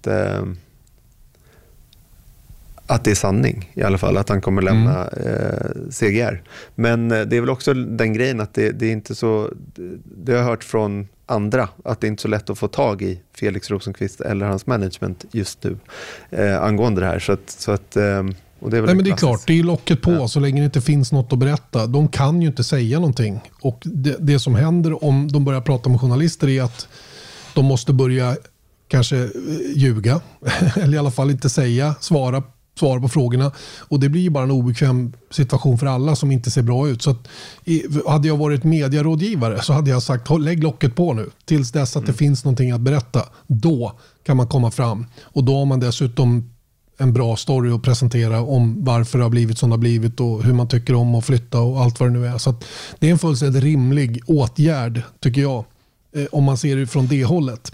det är sanning i alla fall, att han kommer lämna CGR. Men det är väl också den grejen att det är inte så, det har jag hört från andra, att det är inte så lätt att få tag i Felix Rosenqvist eller hans management just nu angående det här. Så att och det är väl. Nej, men det är klart, det är locket på så länge det inte finns något att berätta. De kan ju inte säga någonting. Och det som händer om de börjar prata med journalister är att de måste börja kanske ljuga eller i alla fall inte svara på frågorna. Och det blir ju bara en obekväm situation för alla som inte ser bra ut. Så att, hade jag varit medierådgivare så hade jag sagt lägg locket på nu tills dess att det finns någonting att berätta. Då kan man komma fram. Och då har man dessutom en bra story att presentera om varför det har blivit som det har blivit och hur man tycker om att flytta och allt vad det nu är. Så att det är en fullständigt rimlig åtgärd tycker jag, om man ser det från det hållet.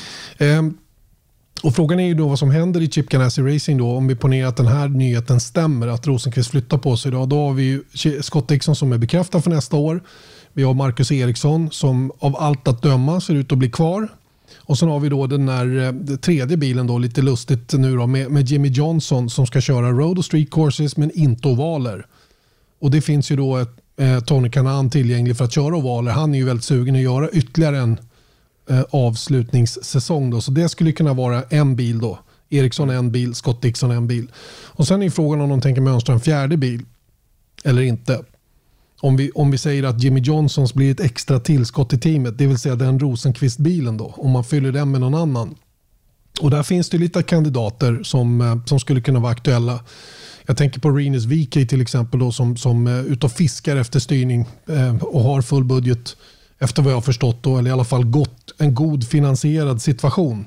Och frågan är ju då vad som händer i Chip Ganassi Racing då, om vi ponerar att den här nyheten stämmer, att Rosenqvist flyttar på sig idag. Då har vi ju Scott Dixon som är bekräftad för nästa år. Vi har Marcus Eriksson som av allt att döma ser ut att bli kvar. Och sen har vi då den där tredje bilen då, lite lustigt nu då, med Jimmy Johnson som ska köra road och street courses men inte ovaler. Och det finns ju då Tony Kanaan tillgänglig för att köra ovaler. Han är ju väldigt sugen att göra ytterligare en avslutningssäsong då. Så det skulle kunna vara en bil då. Eriksson en bil, Scott Dixon en bil. Och sen är frågan om de tänker mönstra en fjärde bil eller inte. Om vi säger att Jimmy Johnsons blir ett extra tillskott i teamet, det vill säga den Rosenqvist-bilen då, om man fyller den med någon annan. Och där finns det lite kandidater som skulle kunna vara aktuella. Jag tänker på Rinus VK till exempel då, som utav fiskar efter styrning och har full budget efter vad jag har förstått då, eller i alla fall en god finansierad situation.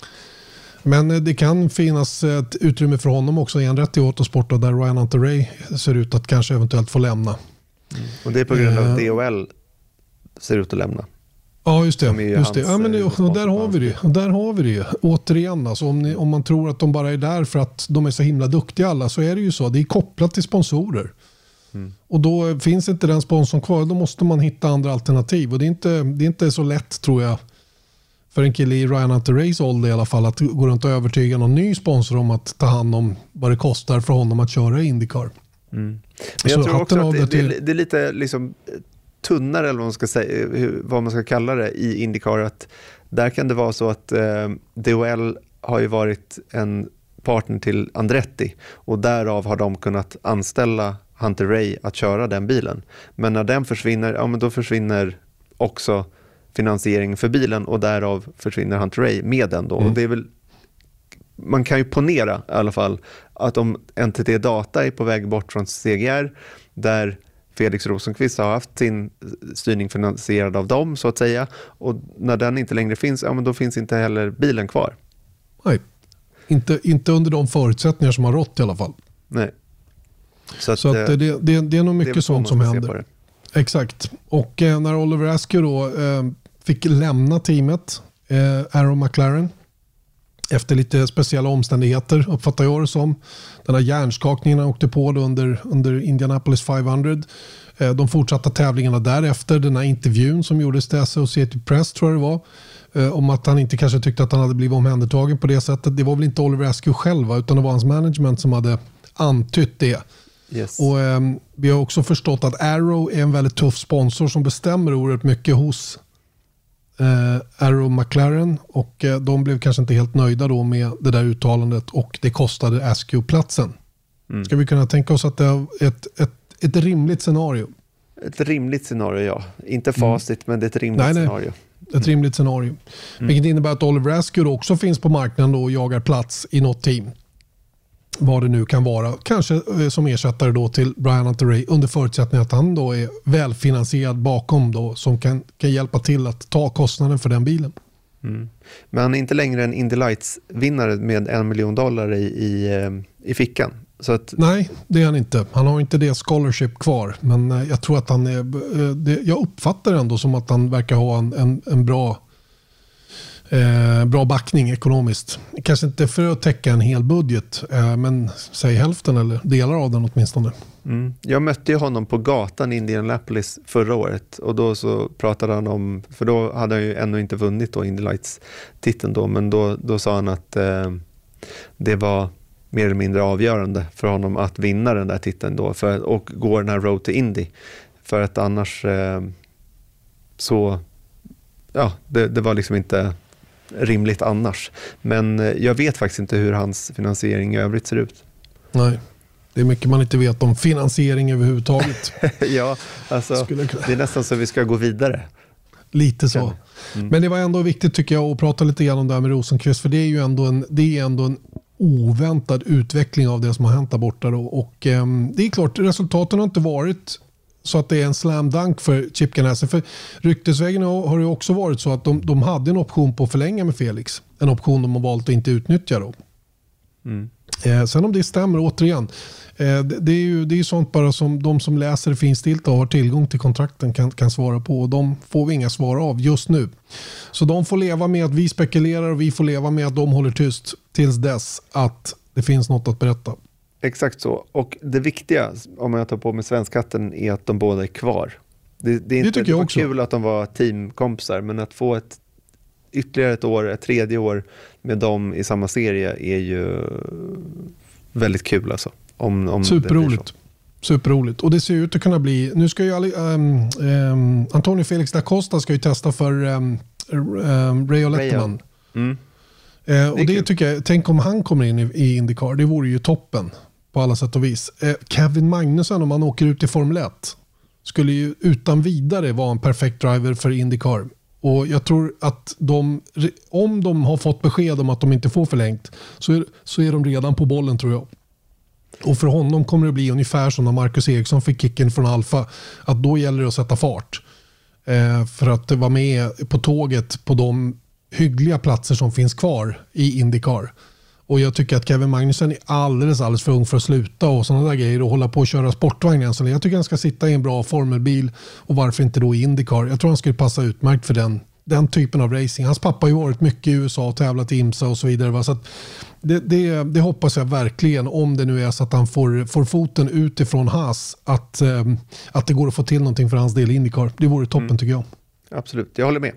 Men det kan finnas ett utrymme för honom också i en rätt i Autosport där Ryan Hunter-Reay ser ut att kanske eventuellt få lämna. Och det är på grund av att DOL ser ut att lämna. Ja, just det. Ja, men där har vi det. Återigen, alltså, om man tror att de bara är där för att de är så himla duktiga alla, så är det ju så. Det är kopplat till sponsorer. Och då finns inte den sponsorn kvar, då måste man hitta andra alternativ. Och det är inte så lätt, tror jag, för en kille i Ryan Hunter-Reays ålder i alla fall, att gå runt och övertyga någon ny sponsor om att ta hand om vad det kostar för honom att köra IndyCar. Men jag tror också att det är lite liksom tunnare, eller vad man ska säga, vad man ska kalla det i IndyCar, att där kan det vara så att DOL har ju varit en partner till Andretti och därav har de kunnat anställa Hunter-Reay att köra den bilen. Men när den försvinner, ja, men då försvinner också finansieringen för bilen och därav försvinner Hunter-Reay med den då. Och det är väl, man kan ju ponera i alla fall att om NTT Data är på väg bort från CGR, där Felix Rosenqvist har haft sin styrning finansierad av dem så att säga, och när den inte längre finns, ja men då finns inte heller bilen kvar. Nej, inte under de förutsättningar som har rått i alla fall. Nej. Så att det är nog mycket sånt som händer. Exakt. Och när Oliver Askew då fick lämna teamet, Arrow McLaren, efter lite speciella omständigheter, uppfattar jag det som. Den här hjärnskakningen han åkte på under Indianapolis 500. De fortsatta tävlingarna därefter, den här intervjun som gjordes till Associated Press tror jag det var, om att han inte kanske tyckte att han hade blivit omhändertagen på det sättet. Det var väl inte Oliver Askew själv, utan det var hans management som hade antytt det. Yes. Och vi har också förstått att Arrow är en väldigt tuff sponsor som bestämmer oerhört mycket hos Arrow McLaren, och de blev kanske inte helt nöjda då med det där uttalandet, och det kostade Askew-platsen. Ska vi kunna tänka oss att det är ett rimligt scenario? Ett rimligt scenario, ja. Inte facit, men det är ett rimligt scenario. Ett rimligt scenario. Vilket innebär att Oliver Askew också finns på marknaden och jagar plats i något team. Vad det nu kan vara. Kanske som ersättare då till Brian Hunter-Reay, under förutsättning att han då är välfinansierad bakom då, som kan hjälpa till att ta kostnaden för den bilen. Men han är inte längre en Indy Lights-vinnare med $1 million i fickan. Så att... Nej, det är han inte. Han har inte det scholarship kvar. Men jag tror att han är... jag uppfattar ändå som att han verkar ha en bra backning ekonomiskt. Kanske inte för att täcka en hel budget, men säg hälften eller delar av den åtminstone. Jag mötte ju honom på gatan i Indianapolis förra året, och då så pratade han om, för då hade han ju ännu inte vunnit då Indy Lights-titeln då, men då sa han att det var mer eller mindre avgörande för honom att vinna den där titeln då, och gå den här road to Indy, för att annars så ja, det var liksom inte rimligt annars. Men jag vet faktiskt inte hur hans finansiering i övrigt ser ut. Nej, det är mycket man inte vet om finansiering överhuvudtaget. Ja, alltså det är nästan så vi ska gå vidare. Lite så. Men det var ändå viktigt tycker jag att prata lite grann om det här med Rosenqvist, för det är ju ändå en oväntad utveckling av det som har hänt där borta då. Och det är klart, resultaten har inte varit så att det är en slam dunk för Chip Ganassi. För ryktesvägen har det också varit så att de hade en option på att förlänga med Felix. En option de har valt att inte utnyttja då. Sen om det stämmer återigen. Det är ju sånt bara som de som läser finstilt och har tillgång till kontrakten kan svara på. Och de får vi inga svar av just nu. Så de får leva med att vi spekulerar, och vi får leva med att de håller tyst tills dess att det finns något att berätta. Exakt så. Och det viktiga, om jag tar på med svenskatten, är att de båda är kvar. Det är inte det var kul att de var teamkompisar, men att få ytterligare ett tredje år med dem i samma serie är ju väldigt kul alltså. Om Superroligt. Superroligt. Och det ser ut att kunna bli, nu ska ju Antonio Felix da Costa ska ju testa för Ray Letterman. Och det tycker jag, tänk om han kommer in i IndyCar, det vore ju toppen på alla sätt och vis. Kevin Magnussen, om han åker ut i Formel 1, skulle ju utan vidare vara en perfekt driver för IndyCar. Och jag tror att om de har fått besked om att de inte får förlängt, så är de redan på bollen tror jag. Och för honom kommer det bli ungefär som när Marcus Eriksson fick kicken från Alfa, att då gäller det att sätta fart för att vara med på tåget på de hyggliga platser som finns kvar i IndyCar. Och jag tycker att Kevin Magnussen är alldeles för ung för att sluta och sådana där grejer och hålla på att köra sportvagn. Så jag tycker han ska sitta i en bra formelbil, och varför inte då i IndyCar. Jag tror han skulle passa utmärkt för den typen av racing. Hans pappa har ju varit mycket i USA och tävlat i IMSA och så vidare. Så att det hoppas jag verkligen, om det nu är så att han får foten utifrån Haas, att det går att få till någonting för hans del i IndyCar. Det vore toppen tycker jag. Absolut, jag håller med.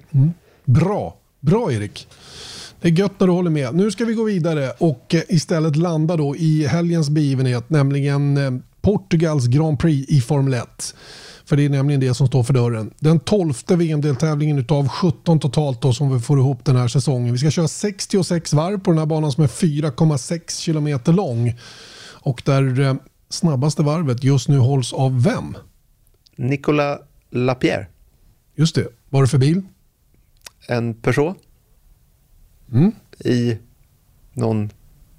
Bra Erik. Det är gött när du håller med. Nu ska vi gå vidare och istället landa då i helgens begivenhet, nämligen Portugals Grand Prix i Formel 1. För det är nämligen det som står för dörren. Den 12:e VM-deltävlingen utav 17 totalt då, som vi får ihop den här säsongen. Vi ska köra 66 varv på den här banan som är 4,6 kilometer lång. Och där snabbaste varvet just nu hålls av vem? Nicolas Lapierre. Just det. Vad är det för bil? En Peugeot. I någon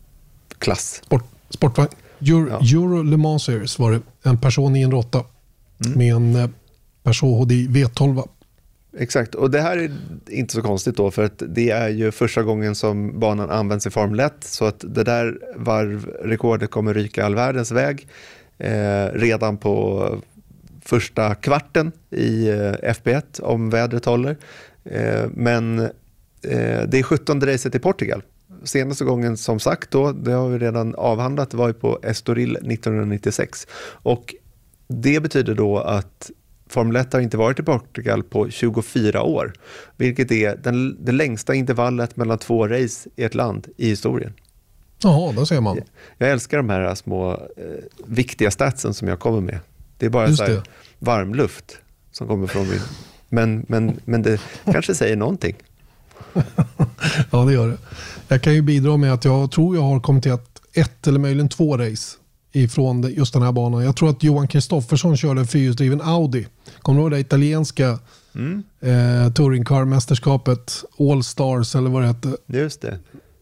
klass. Sportvagn. Euro Le Mans Series var det. En person i en råtta. med en Peugeot HDI V12. Exakt, och det här är inte så konstigt då, för att det är ju första gången som banan används i Formel 1, så att det där varvrekordet kommer ryka all världens väg redan på första kvarten i FP1 om vädret håller. Men det är 17:e racet i Portugal. Senaste gången som sagt då, det har vi redan avhandlat, var ju på Estoril 1996. Och det betyder då att Formel 1 har inte varit i Portugal på 24 år, vilket är det längsta intervallet mellan 2 race i ett land i historien. Jaha, då ser man. Jag älskar de här små viktiga statsen som jag kommer med. Det är bara så här varm luft som kommer från min... Men det kanske säger någonting. Ja, det gör det. Jag kan ju bidra med att jag tror jag har kommenterat 1 eller möjligen 2 race ifrån just den här banan. Jag tror att Johan Kristoffersson körde fyrhjulsdriven Audi. Kommer du ihåg det italienska Touring Car-mästerskapet All Stars eller vad det hette? Just det.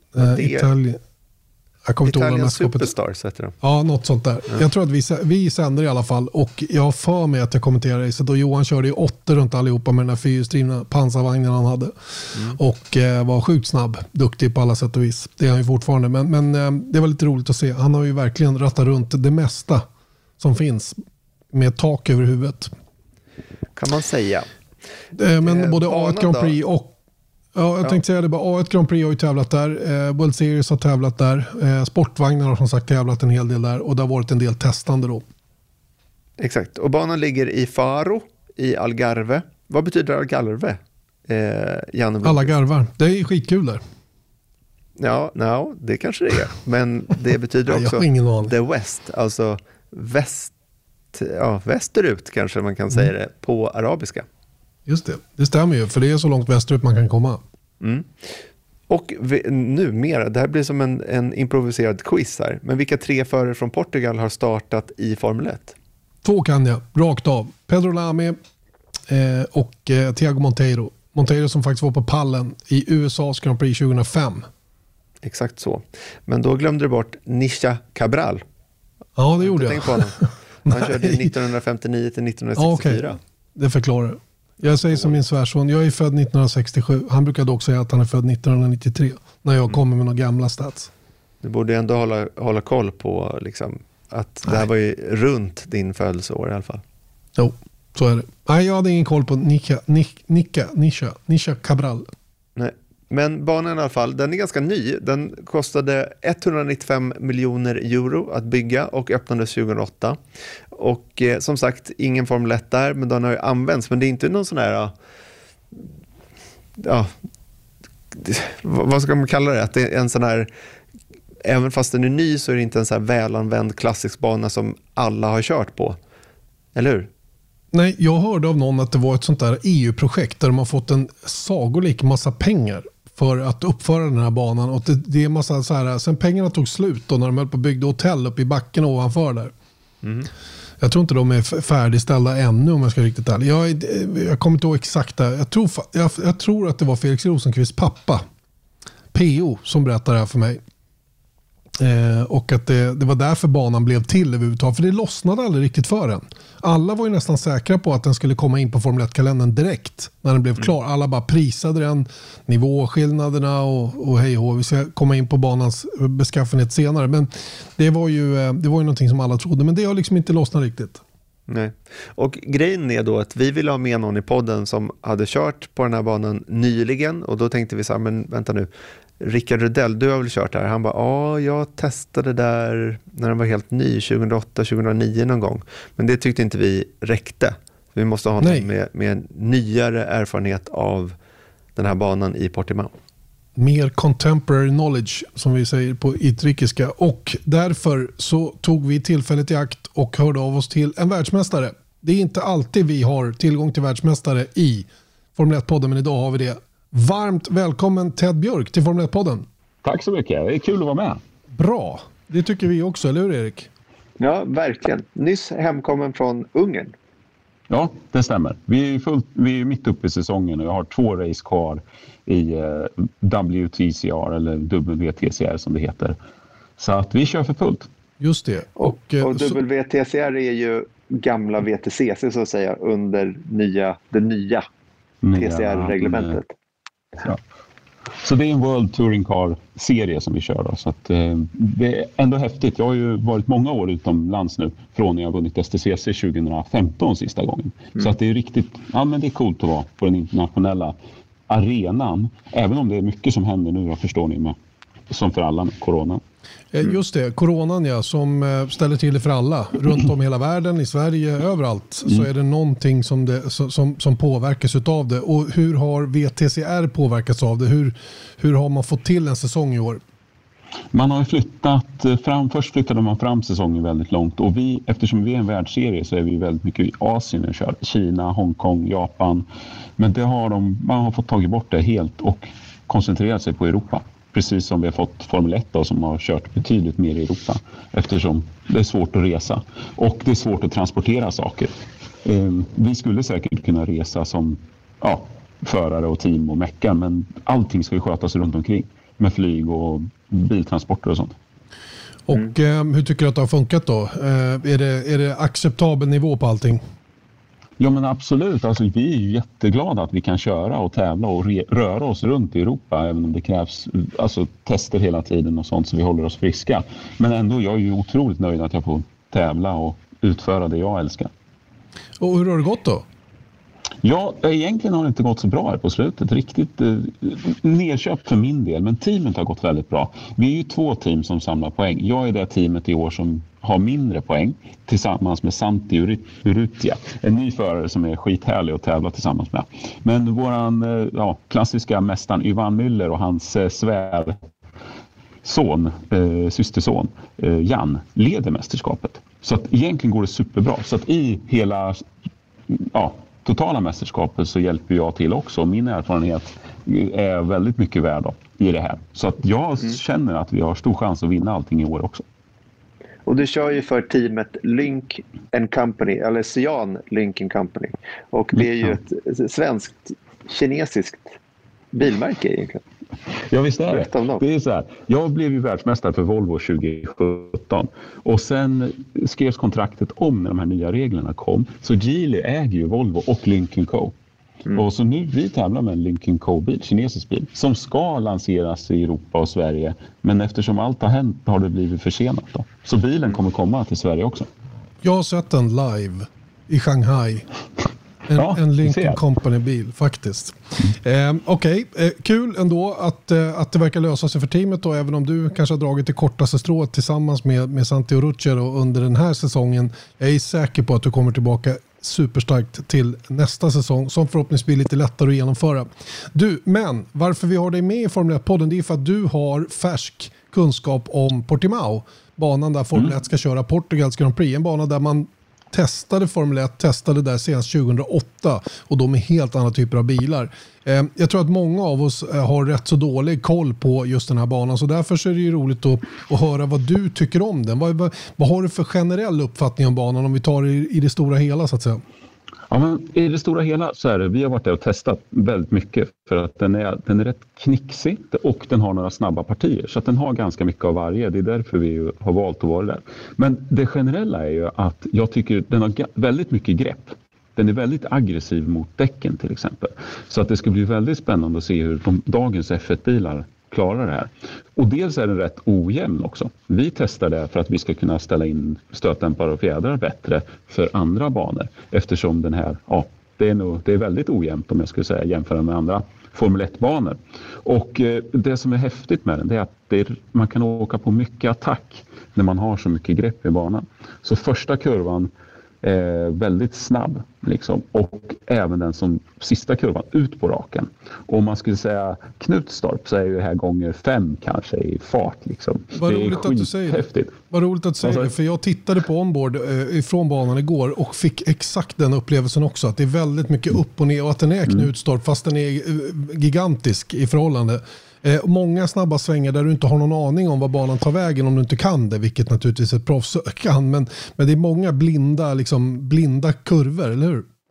Italian Superstars heter det. Ja, något sånt där. Ja. Jag tror att vi sänder i alla fall, och jag har för mig att jag kommenterade racet och Johan körde i 8 runt allihopa med den här fyrhjulsdrivna pansarvagnen han hade. Och var sjukt snabb, duktig på alla sätt och vis. Det är han ju fortfarande, men det var lite roligt att se. Han har ju verkligen rattat runt det mesta som finns med tak över huvudet. Kan man säga. Men både A1 Grand Prix och jag tänkte säga det, bara A1 Grand Prix har ju tävlat där, World Series har tävlat där, sportvagnar har som sagt tävlat en hel del där, och det har varit en del testande då. Exakt, och banan ligger i Faro i Algarve. Vad betyder Algarve? Alla garvar, det är skitkul där. Ja, det kanske det är, men det betyder också the West, alltså västerut kanske man kan säga det på arabiska. Just det stämmer ju, för det är så långt västerut man kan komma. Och numera, det här blir som en improviserad quiz här, men vilka 3 förare från Portugal har startat i Formel 1? 2 kan jag, rakt av. Pedro Lamy och Thiago Monteiro. Monteiro som faktiskt var på pallen i USAs Grand Prix 2005. Exakt så. Men då glömde du bort Nisha Cabral. Ja, det gjorde jag. Tänk på honom. Han körde 1959 till 1964. Okay. Det förklarar. Jag säger som min svärson, jag är född 1967. Han brukade också säga att han är född 1993 när jag kommer med några gamla stats. Du borde ändå hålla koll på liksom, att det här var ju runt din födelseår i alla fall. Jo, så är det. Nej, jag hade ingen koll på Nisha Cabral. Nej. Men banan i alla fall, den är ganska ny. Den kostade 195 miljoner euro att bygga och öppnades 2008. Och som sagt, ingen Formel 1 där, men den har ju använts. Men det är inte någon sån här... vad ska man kalla det? Att det är en sån här... Även fast den är ny så är det inte en sån här välanvänd klassisk bana som alla har kört på. Eller hur? Nej, jag hörde av någon att det var ett sånt där EU-projekt där de har fått en sagolik massa pengar för att uppföra den här banan, och det är massa så här, sen pengarna tog slut då när de höll på att bygga hotell uppe i backen ovanför där. Jag tror inte de är färdigställda ännu, om jag ska riktigt ärlig. Jag kommer inte ihåg exakt det. Jag tror att det var Felix Rosenqvists pappa PO som berättade det här för mig. Och att det var därför banan blev till överhuvudtaget, för det lossnade aldrig riktigt för den. Alla var ju nästan säkra på att den skulle komma in på Formel 1-kalendern direkt när den blev klar. Alla bara prisade den, nivåskillnaderna och hej och vi ska komma in på banans beskaffenhet senare. Men det var ju någonting som alla trodde, men det har liksom inte lossnat riktigt. Nej. Och grejen är då att vi ville ha med någon i podden som hade kört på den här banan nyligen, och då tänkte vi så här, men vänta nu, Rickard Rudell, du har väl kört här? Han bara, jag testade där när den var helt ny, 2008-2009 någon gång. Men det tyckte inte vi räckte. Vi måste ha någon med nyare erfarenhet av den här banan i Portimao. Mer contemporary knowledge, som vi säger på utrikiska. Och därför så tog vi tillfället i akt och hörde av oss till en världsmästare. Det är inte alltid vi har tillgång till världsmästare i Formel 1-podden, men idag har vi det. Varmt välkommen Ted Björk till Formel 1-podden. Tack så mycket, det är kul att vara med. Bra, det tycker vi också, eller hur Erik? Ja, verkligen. Nyss hemkommen från Ungern. Ja, det stämmer. Vi är mitt uppe i säsongen och jag har 2 race kvar i WTCR eller WTCR som det heter. Så att vi kör för fullt. Just det. Och WTCR är ju gamla VTCC så att säga under det nya TCR-reglementet. Ja. Så det är en World Touring Car-serie som vi kör då. Så att, det är ändå häftigt. Jag har ju varit många år utomlands nu från när jag vunnit STCC 2015 sista gången. Så att det är riktigt, men det är coolt att vara på den internationella arenan. Även om det är mycket som händer nu, förstår ni, med, som för alla med corona. Just det, coronan som ställer till det för alla. Runt om hela världen, i Sverige, överallt så är det någonting som påverkas utav det. Och hur har VTCR påverkats av det? Hur har man fått till en säsong i år? Man har ju först flyttade man fram säsongen väldigt långt och eftersom vi är en världsserie så är vi väldigt mycket i Asien och kör. Kina, Hongkong, Japan. Men man har fått tagit bort det helt och koncentrerat sig på Europa. Precis som vi har fått Formel 1 då, som har kört betydligt mer i Europa eftersom det är svårt att resa och det är svårt att transportera saker. Vi skulle säkert kunna resa som förare och team och mecka, men allting ska ju skötas runt omkring med flyg och biltransporter och sånt. Och hur tycker du att det har funkat då? Är det acceptabel nivå på allting? Ja men absolut, alltså, vi är ju jätteglada att vi kan köra och tävla och röra oss runt i Europa även om det krävs tester hela tiden och sånt så vi håller oss friska. Men ändå, jag är ju otroligt nöjd att jag får tävla och utföra det jag älskar. Och hur har det gått då? Ja, egentligen har det inte gått så bra här på slutet. Riktigt nedköpt för min del, men teamet har gått väldigt bra. Vi är ju 2 team som samlar poäng. Jag är det teamet i år som har mindre poäng tillsammans med Santi Urrutia. En ny förare som är skithärlig att tävla tillsammans med. Men våran klassiska mästaren Yvan Müller och hans systerson Jan leder mästerskapet. Så att egentligen går det superbra. Så att i hela totala mästerskapet så hjälper jag till också. Min erfarenhet är väldigt mycket värd i det här. Så att jag känner att vi har stor chans att vinna allting i år också. Och du kör ju för teamet Lynk & Company, eller Xi'an Lynk & Company. Och det är ju ett svenskt-kinesiskt bilmärke egentligen. Ja visst är det. Det är så här. Jag blev ju världsmästare för Volvo 2017 och sen skrevs kontraktet om när de här nya reglerna kom. Så Geely äger ju Volvo och Lynk & Co. Och så nu vi tävlar med en Lynk & Co-bil, kinesisk bil, som ska lanseras i Europa och Sverige. Men eftersom allt har hänt har det blivit försenat då. Så bilen kommer komma till Sverige också. Jag har sett den live i Shanghai. En Lynk & Company-bil faktiskt. Okej, kul ändå att det verkar lösa sig för teamet då, även om du kanske har dragit det kortaste strået tillsammans med Santi Urrutia under den här säsongen. Jag är säker på att du kommer tillbaka superstarkt till nästa säsong som förhoppningsvis blir lite lättare att genomföra. Men varför vi har dig med i Formel 1-podden, det är för att du har färsk kunskap om Portimao, banan där Formel 1 ska köra Portugals Grand Prix, en bana där man testade Formel 1, testade där senast 2008 och då med helt andra typer av bilar. Jag tror att många av oss har rätt så dålig koll på just den här banan, så därför så är det ju roligt att höra vad du tycker om den. Vad har du för generell uppfattning om banan om vi tar i det stora hela så att säga? Ja, men i det stora hela så är det, vi har varit där och testat väldigt mycket för att den är rätt knixig och den har några snabba partier så att den har ganska mycket av varje. Det är därför vi har valt att vara där. Men det generella är ju att jag tycker den har väldigt mycket grepp. Den är väldigt aggressiv mot däcken till exempel. Så att det ska bli väldigt spännande att se hur dagens F1-bilar klarar det här. Och dels är den rätt ojämn också. Vi testar det för att vi ska kunna ställa in stötdämpare och fjädrar bättre för andra banor. Eftersom den här, det är väldigt ojämnt om jag skulle säga jämfört med andra Formel 1-banor. Och det som är häftigt med den är att man kan åka på mycket attack när man har så mycket grepp i banan. Så första kurvan väldigt snabb liksom. Och även den som sista kurvan ut på raken. Och om man skulle säga Knutstorp så är ju det här gånger 5 kanske i fart liksom. Vad roligt att du säger det. Vad roligt att säga det, för jag tittade på onboard ifrån banan igår och fick exakt den upplevelsen också, att det är väldigt mycket upp och ner och att den är Knutstorp fast den är gigantisk i förhållande. Många snabba svängar där du inte har någon aning om vad banan tar vägen om du inte kan det, vilket naturligtvis ett proffs kan, men det är många blinda kurvor, eller hur?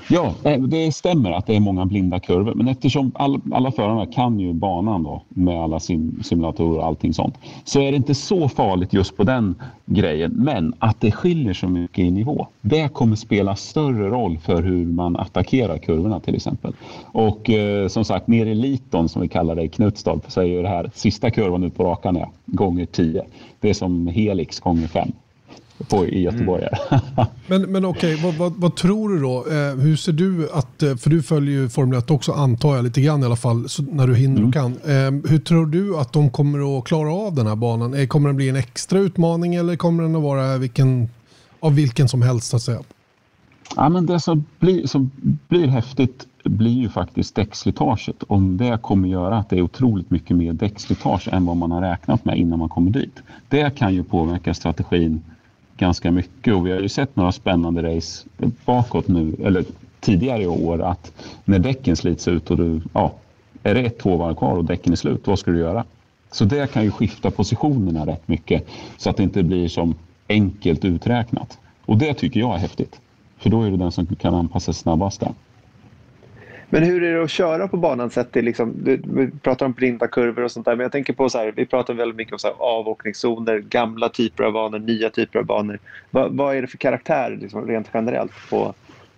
Ja, det stämmer att det är många blinda kurvor. Men eftersom alla förarna kan ju banan då, med alla simulatorer och allting sånt, så är det inte så farligt just på den grejen. Men att det skiljer så mycket i nivå, det kommer spela större roll för hur man attackerar kurvorna till exempel. Och som sagt, nere i Liton som vi kallar det i Knutstorp, så är ju det här sista kurvan ut på rakan är gånger 10. Det är som Helix gånger 5. I Göteborg. Men okej, vad tror du då? Hur ser du att, för du följer ju Formel 1 också antar jag lite grann i alla fall när du hinner och kan. Hur tror du att de kommer att klara av den här banan? Kommer den bli en extra utmaning eller kommer den att vara vilken som helst så att säga? Ja, men det som blir häftigt blir ju faktiskt däckslitaget. Om det kommer göra att det är otroligt mycket mer däckslitage än vad man har räknat med innan man kommer dit. Det kan ju påverka strategin ganska mycket och vi har ju sett några spännande race bakåt nu eller tidigare i år att när däcken slits ut och är det 1-2 varv kvar och däcken är slut, vad ska du göra? Så det kan ju skifta positionerna rätt mycket så att det inte blir som enkelt uträknat. Och det tycker jag är häftigt. För då är det den som kan anpassa snabbast där. Men hur är det att köra på banan sett till liksom, vi pratar om blinda kurvor och sånt där, men jag tänker på så här, vi pratar väldigt mycket om så här avåkningszoner, gamla typer av banor, nya typer av banor. Vad är det för karaktär liksom, rent generellt på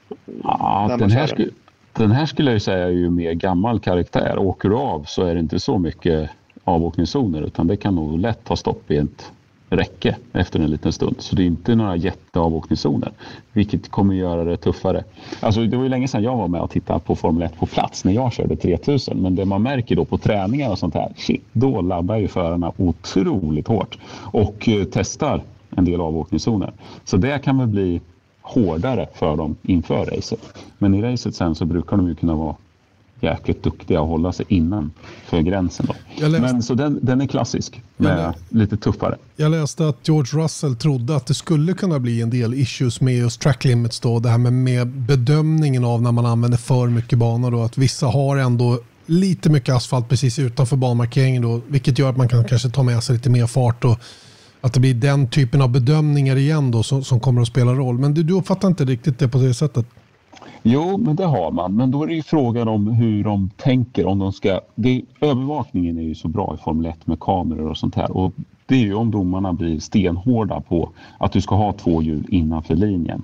den här skulle jag ju säga är ju mer gammal karaktär. Åker du av så är det inte så mycket avåkningszoner utan det kan nog lätt ta stopp i ett räcke efter en liten stund. Så det är inte några jätteavåkningszoner, vilket kommer göra det tuffare. Alltså det var ju länge sedan jag var med och tittade på Formel 1 på plats när jag körde 3000. Men det man märker då på träningar och sånt här, då laddar ju förarna otroligt hårt och testar en del avåkningszoner. Så det kan väl bli hårdare för dem inför racet. Men i racet sen så brukar de ju kunna vara jäkligt duktiga att hålla sig innen för gränsen då. Men så den är klassisk med lite tuffare. Jag läste att George Russell trodde att det skulle kunna bli en del issues med just track limits då, det här med bedömningen av när man använder för mycket banor då, att vissa har ändå lite mycket asfalt precis utanför banmarkeringen då, vilket gör att man kan kanske ta med sig lite mer fart och att det blir den typen av bedömningar igen då som kommer att spela roll. Men du uppfattar inte riktigt det på det sättet? Jo, men det har man. Men då är det ju frågan om hur de tänker. Om de ska, övervakningen är ju så bra i Formel 1 med kameror och sånt här. Och det är ju om domarna blir stenhårda på att du ska ha 2 hjul innanför linjen.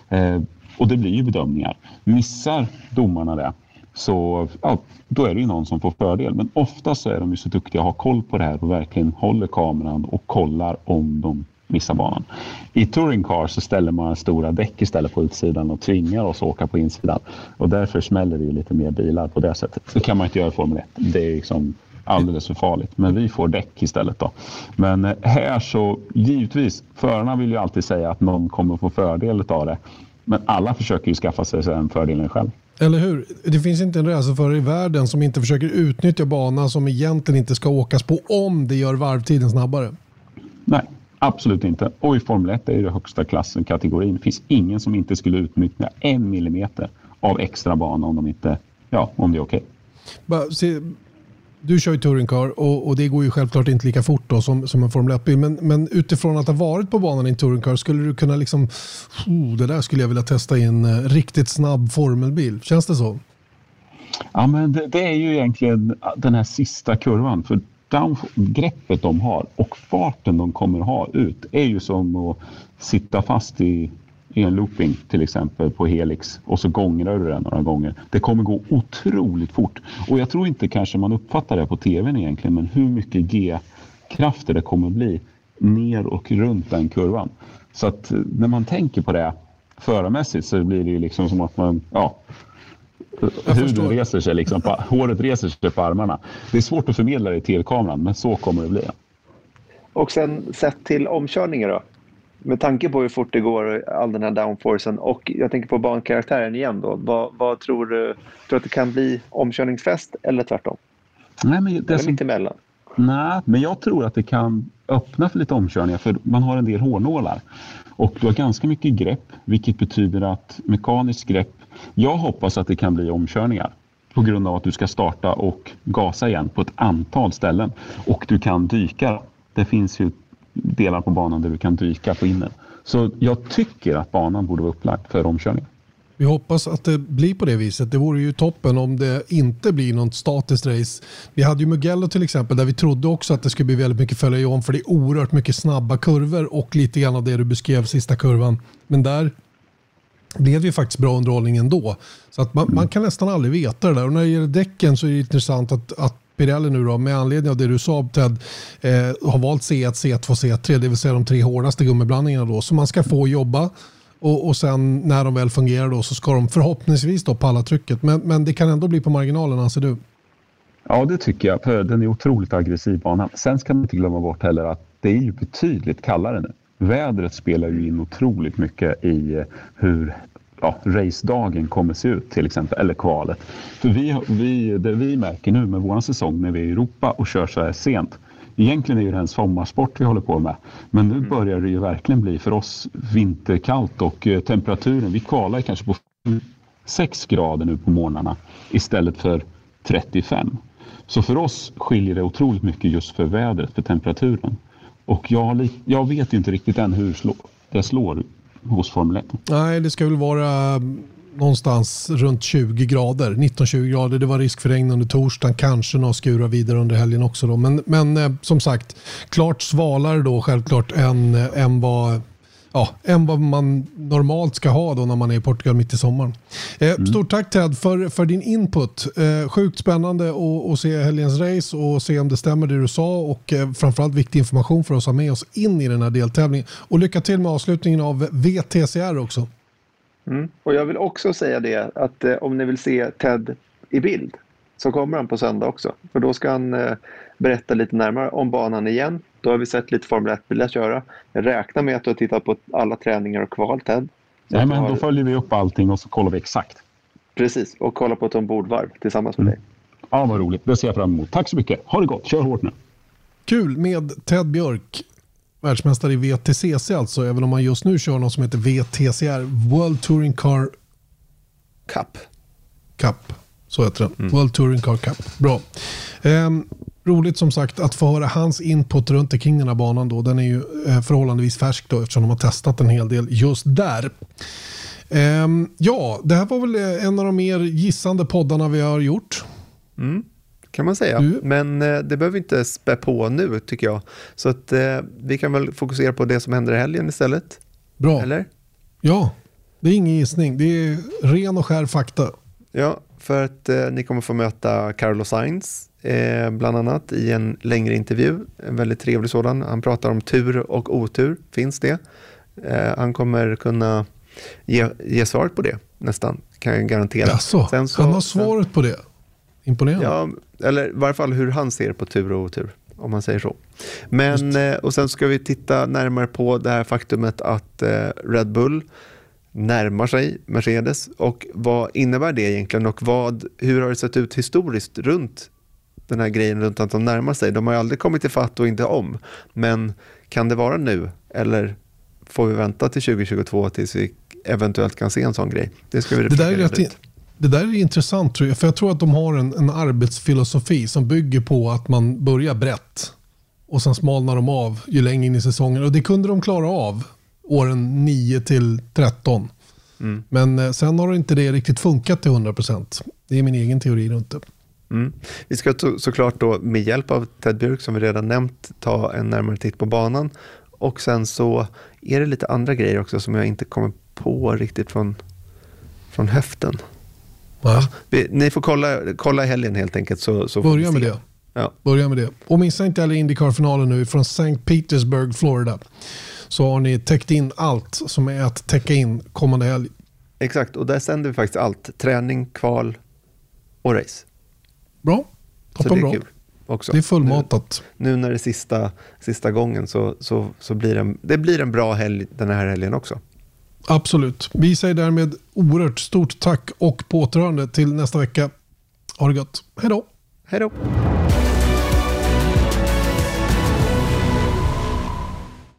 Och det blir ju bedömningar. Missar domarna det så då är det ju någon som får fördel. Men ofta så är de ju så duktiga att ha koll på det här och verkligen håller kameran och kollar om de missar banan. I touring car så ställer man stora däck istället på utsidan och tvingar oss att åka på insidan. Och därför smäller det ju lite mer bilar på det sättet. Det kan man inte göra i Formel 1. Det är liksom alldeles för farligt. Men vi får däck istället då. Men här så givetvis, förarna vill ju alltid säga att någon kommer få fördel av det. Men alla försöker ju skaffa sig den fördelen själv. Eller hur? Det finns inte en racerförare i världen som inte försöker utnyttja banan som egentligen inte ska åkas på om det gör varvtiden snabbare. Nej, absolut inte. Och i Formel 1 är det högsta klassen kategorin. Det finns ingen som inte skulle utnyttja 1 millimeter av extra bana om det är okej. Du kör ju touring car och det går ju självklart inte lika fort då som en Formel 1-bil. Men utifrån att ha varit på banan i en touring car skulle du kunna liksom, det där skulle jag vilja testa i en riktigt snabb formelbil. Känns det så? Ja, men det är ju egentligen den här sista kurvan. För greppet de har och farten de kommer att ha ut är ju som att sitta fast i en looping till exempel på Helix och så gångrar du den några gånger. Det kommer gå otroligt fort. Och jag tror inte kanske man uppfattar det på tvn egentligen, men hur mycket G-krafter det kommer bli ner och runt den kurvan. Så att när man tänker på det förarmässigt så blir det ju liksom som att man, huden reser sig liksom, håret reser sig på armarna. Det är svårt att förmedla det i telekameran, men så kommer det bli. Och sen sett till omkörningar då? Med tanke på hur fort det går, all den här downforcen, och jag tänker på bankaraktären igen då. Vad tror du? Tror att det kan bli omkörningsfest eller tvärtom? Nej, men eller mitt emellan? Nej, men jag tror att det kan öppna för lite omkörningar, för man har en del hårnålar. Och du har ganska mycket grepp, vilket betyder att mekaniskt grepp, jag hoppas att det kan bli omkörningar på grund av att du ska starta och gasa igen på ett antal ställen. Och du kan dyka. Det finns ju delar på banan där du kan dyka på innen. Så jag tycker att banan borde vara upplagd för omkörning. Vi hoppas att det blir på det viset. Det vore ju toppen om det inte blir något statiskt race. Vi hade ju Mugello till exempel där vi trodde också att det skulle bli väldigt mycket följa om, för det är oerhört mycket snabba kurvor och lite grann av det du beskrev sista kurvan. Men där blev det ju faktiskt bra underhållning ändå. Så att man kan nästan aldrig veta det där. Och när det gäller däcken så är det intressant att Pirelli nu då, med anledning av det du sa, Ted, har valt C1, C2, C3, det vill säga de 3 hårdaste gummiblandningarna då. Så man ska få jobba och sen när de väl fungerar då så ska de förhoppningsvis då palla trycket. Men det kan ändå bli på marginalen, anser du? Ja, det tycker jag. För den är otroligt aggressiv banan. Sen ska man inte glömma bort heller att det är ju betydligt kallare nu. Vädret spelar ju in otroligt mycket i hur racedagen kommer se ut till exempel, eller kvalet. För det vi märker nu med vår säsong när vi är i Europa och kör så här sent, egentligen är det en sommarsport vi håller på med, men nu börjar det ju verkligen bli för oss vinterkallt och temperaturen, vi kvalar kanske på 6 grader nu på morgnarna istället för 35. Så för oss skiljer det otroligt mycket just för vädret, för temperaturen. Och jag vet inte riktigt än hur det slår hos Formel 1. Nej, det ska väl vara någonstans runt 20 grader, 19-20 grader. Det var risk för regn under torsdagen, kanske några skurar vidare under helgen också då. Men som sagt, klart svalare då självklart än vad man normalt ska ha då när man är i Portugal mitt i sommaren. Stort tack Ted för din input. Sjukt spännande att se helgens race och se om det stämmer det du sa, och framförallt viktig information för oss att ha med oss in i den här deltävlingen. Och lycka till med avslutningen av VTCR också. Och jag vill också säga det att om ni vill se Ted i bild så kommer han på söndag också. För då ska han berätta lite närmare om banan igen. Då har vi sett lite Formel 1-bilar köra. Jag räknar med att du har tittat på alla träningar och kval, Ted. Nej, men då följer vi upp allting och så kollar vi exakt. Precis, och kollar på ett ombordvarv tillsammans med dig. Ja, vad roligt. Det ser jag fram emot. Tack så mycket. Ha det gott. Kör hårt nu. Kul med Ted Björk. Världsmästare i VTCC alltså, även om man just nu kör något som heter VTCR, World Touring Car Cup. Så heter den. World Touring Car Cup. Bra. Roligt som sagt att få höra hans input runt omkring den här banan då. Den är ju förhållandevis färsk då, eftersom de har testat en hel del just där. Det här var väl en av de mer gissande poddarna vi har gjort. Kan man säga. Men det behöver inte spä på nu, tycker jag. Så att vi kan väl fokusera på det som händer i helgen istället. Bra. Eller? Ja, det är ingen gissning. Det är ren och skär fakta. Ja, för att ni kommer få möta Carlos Sainz bland annat i en längre intervju. En väldigt trevlig sådan. Han pratar om tur och otur. Finns det? Han kommer kunna ge svaret på det nästan. Kan jag garantera. Jaså, han har svaret på det. Imponerande. Ja, eller i varje fall hur han ser på tur och otur, om man säger så. Men, och sen ska vi titta närmare på det här faktumet att Red Bull närmar sig Mercedes. Och vad innebär det egentligen? Och hur har det sett ut historiskt runt den här grejen, runt att de närmar sig? De har ju aldrig kommit i fatt och inte om. Men kan det vara nu? Eller får vi vänta till 2022 tills vi eventuellt kan se en sån grej? Det ska vi reflektera lite. Det där är intressant, tror jag. För jag tror att de har en arbetsfilosofi som bygger på att man börjar brett och sen smalnar de av ju längre in i säsongen. Och det kunde de klara av åren 9-13. Men sen har inte det riktigt funkat till 100%. Det är min egen teori runt det. Vi ska såklart då med hjälp av Ted Björk, som vi redan nämnt, ta en närmare titt på banan. Och sen så är det lite andra grejer också som jag inte kommer på riktigt från höften. Ja, ni får kolla i helgen helt enkelt. Så börja med det. Ja. Börja med det. Och missa inte heller IndyCar-finalen nu från St. Petersburg, Florida. Så har ni täckt in allt som är att täcka in kommande helg. Exakt, och där sänder vi faktiskt allt. Träning, kval och race. Bra. Toppen bra. Också. Det är fullmatat. Nu när det är sista gången så blir en bra helg den här helgen också. Absolut. Vi säger därmed oerhört stort tack och på återhörande till nästa vecka. Ha det gott. Hej då. Hej då.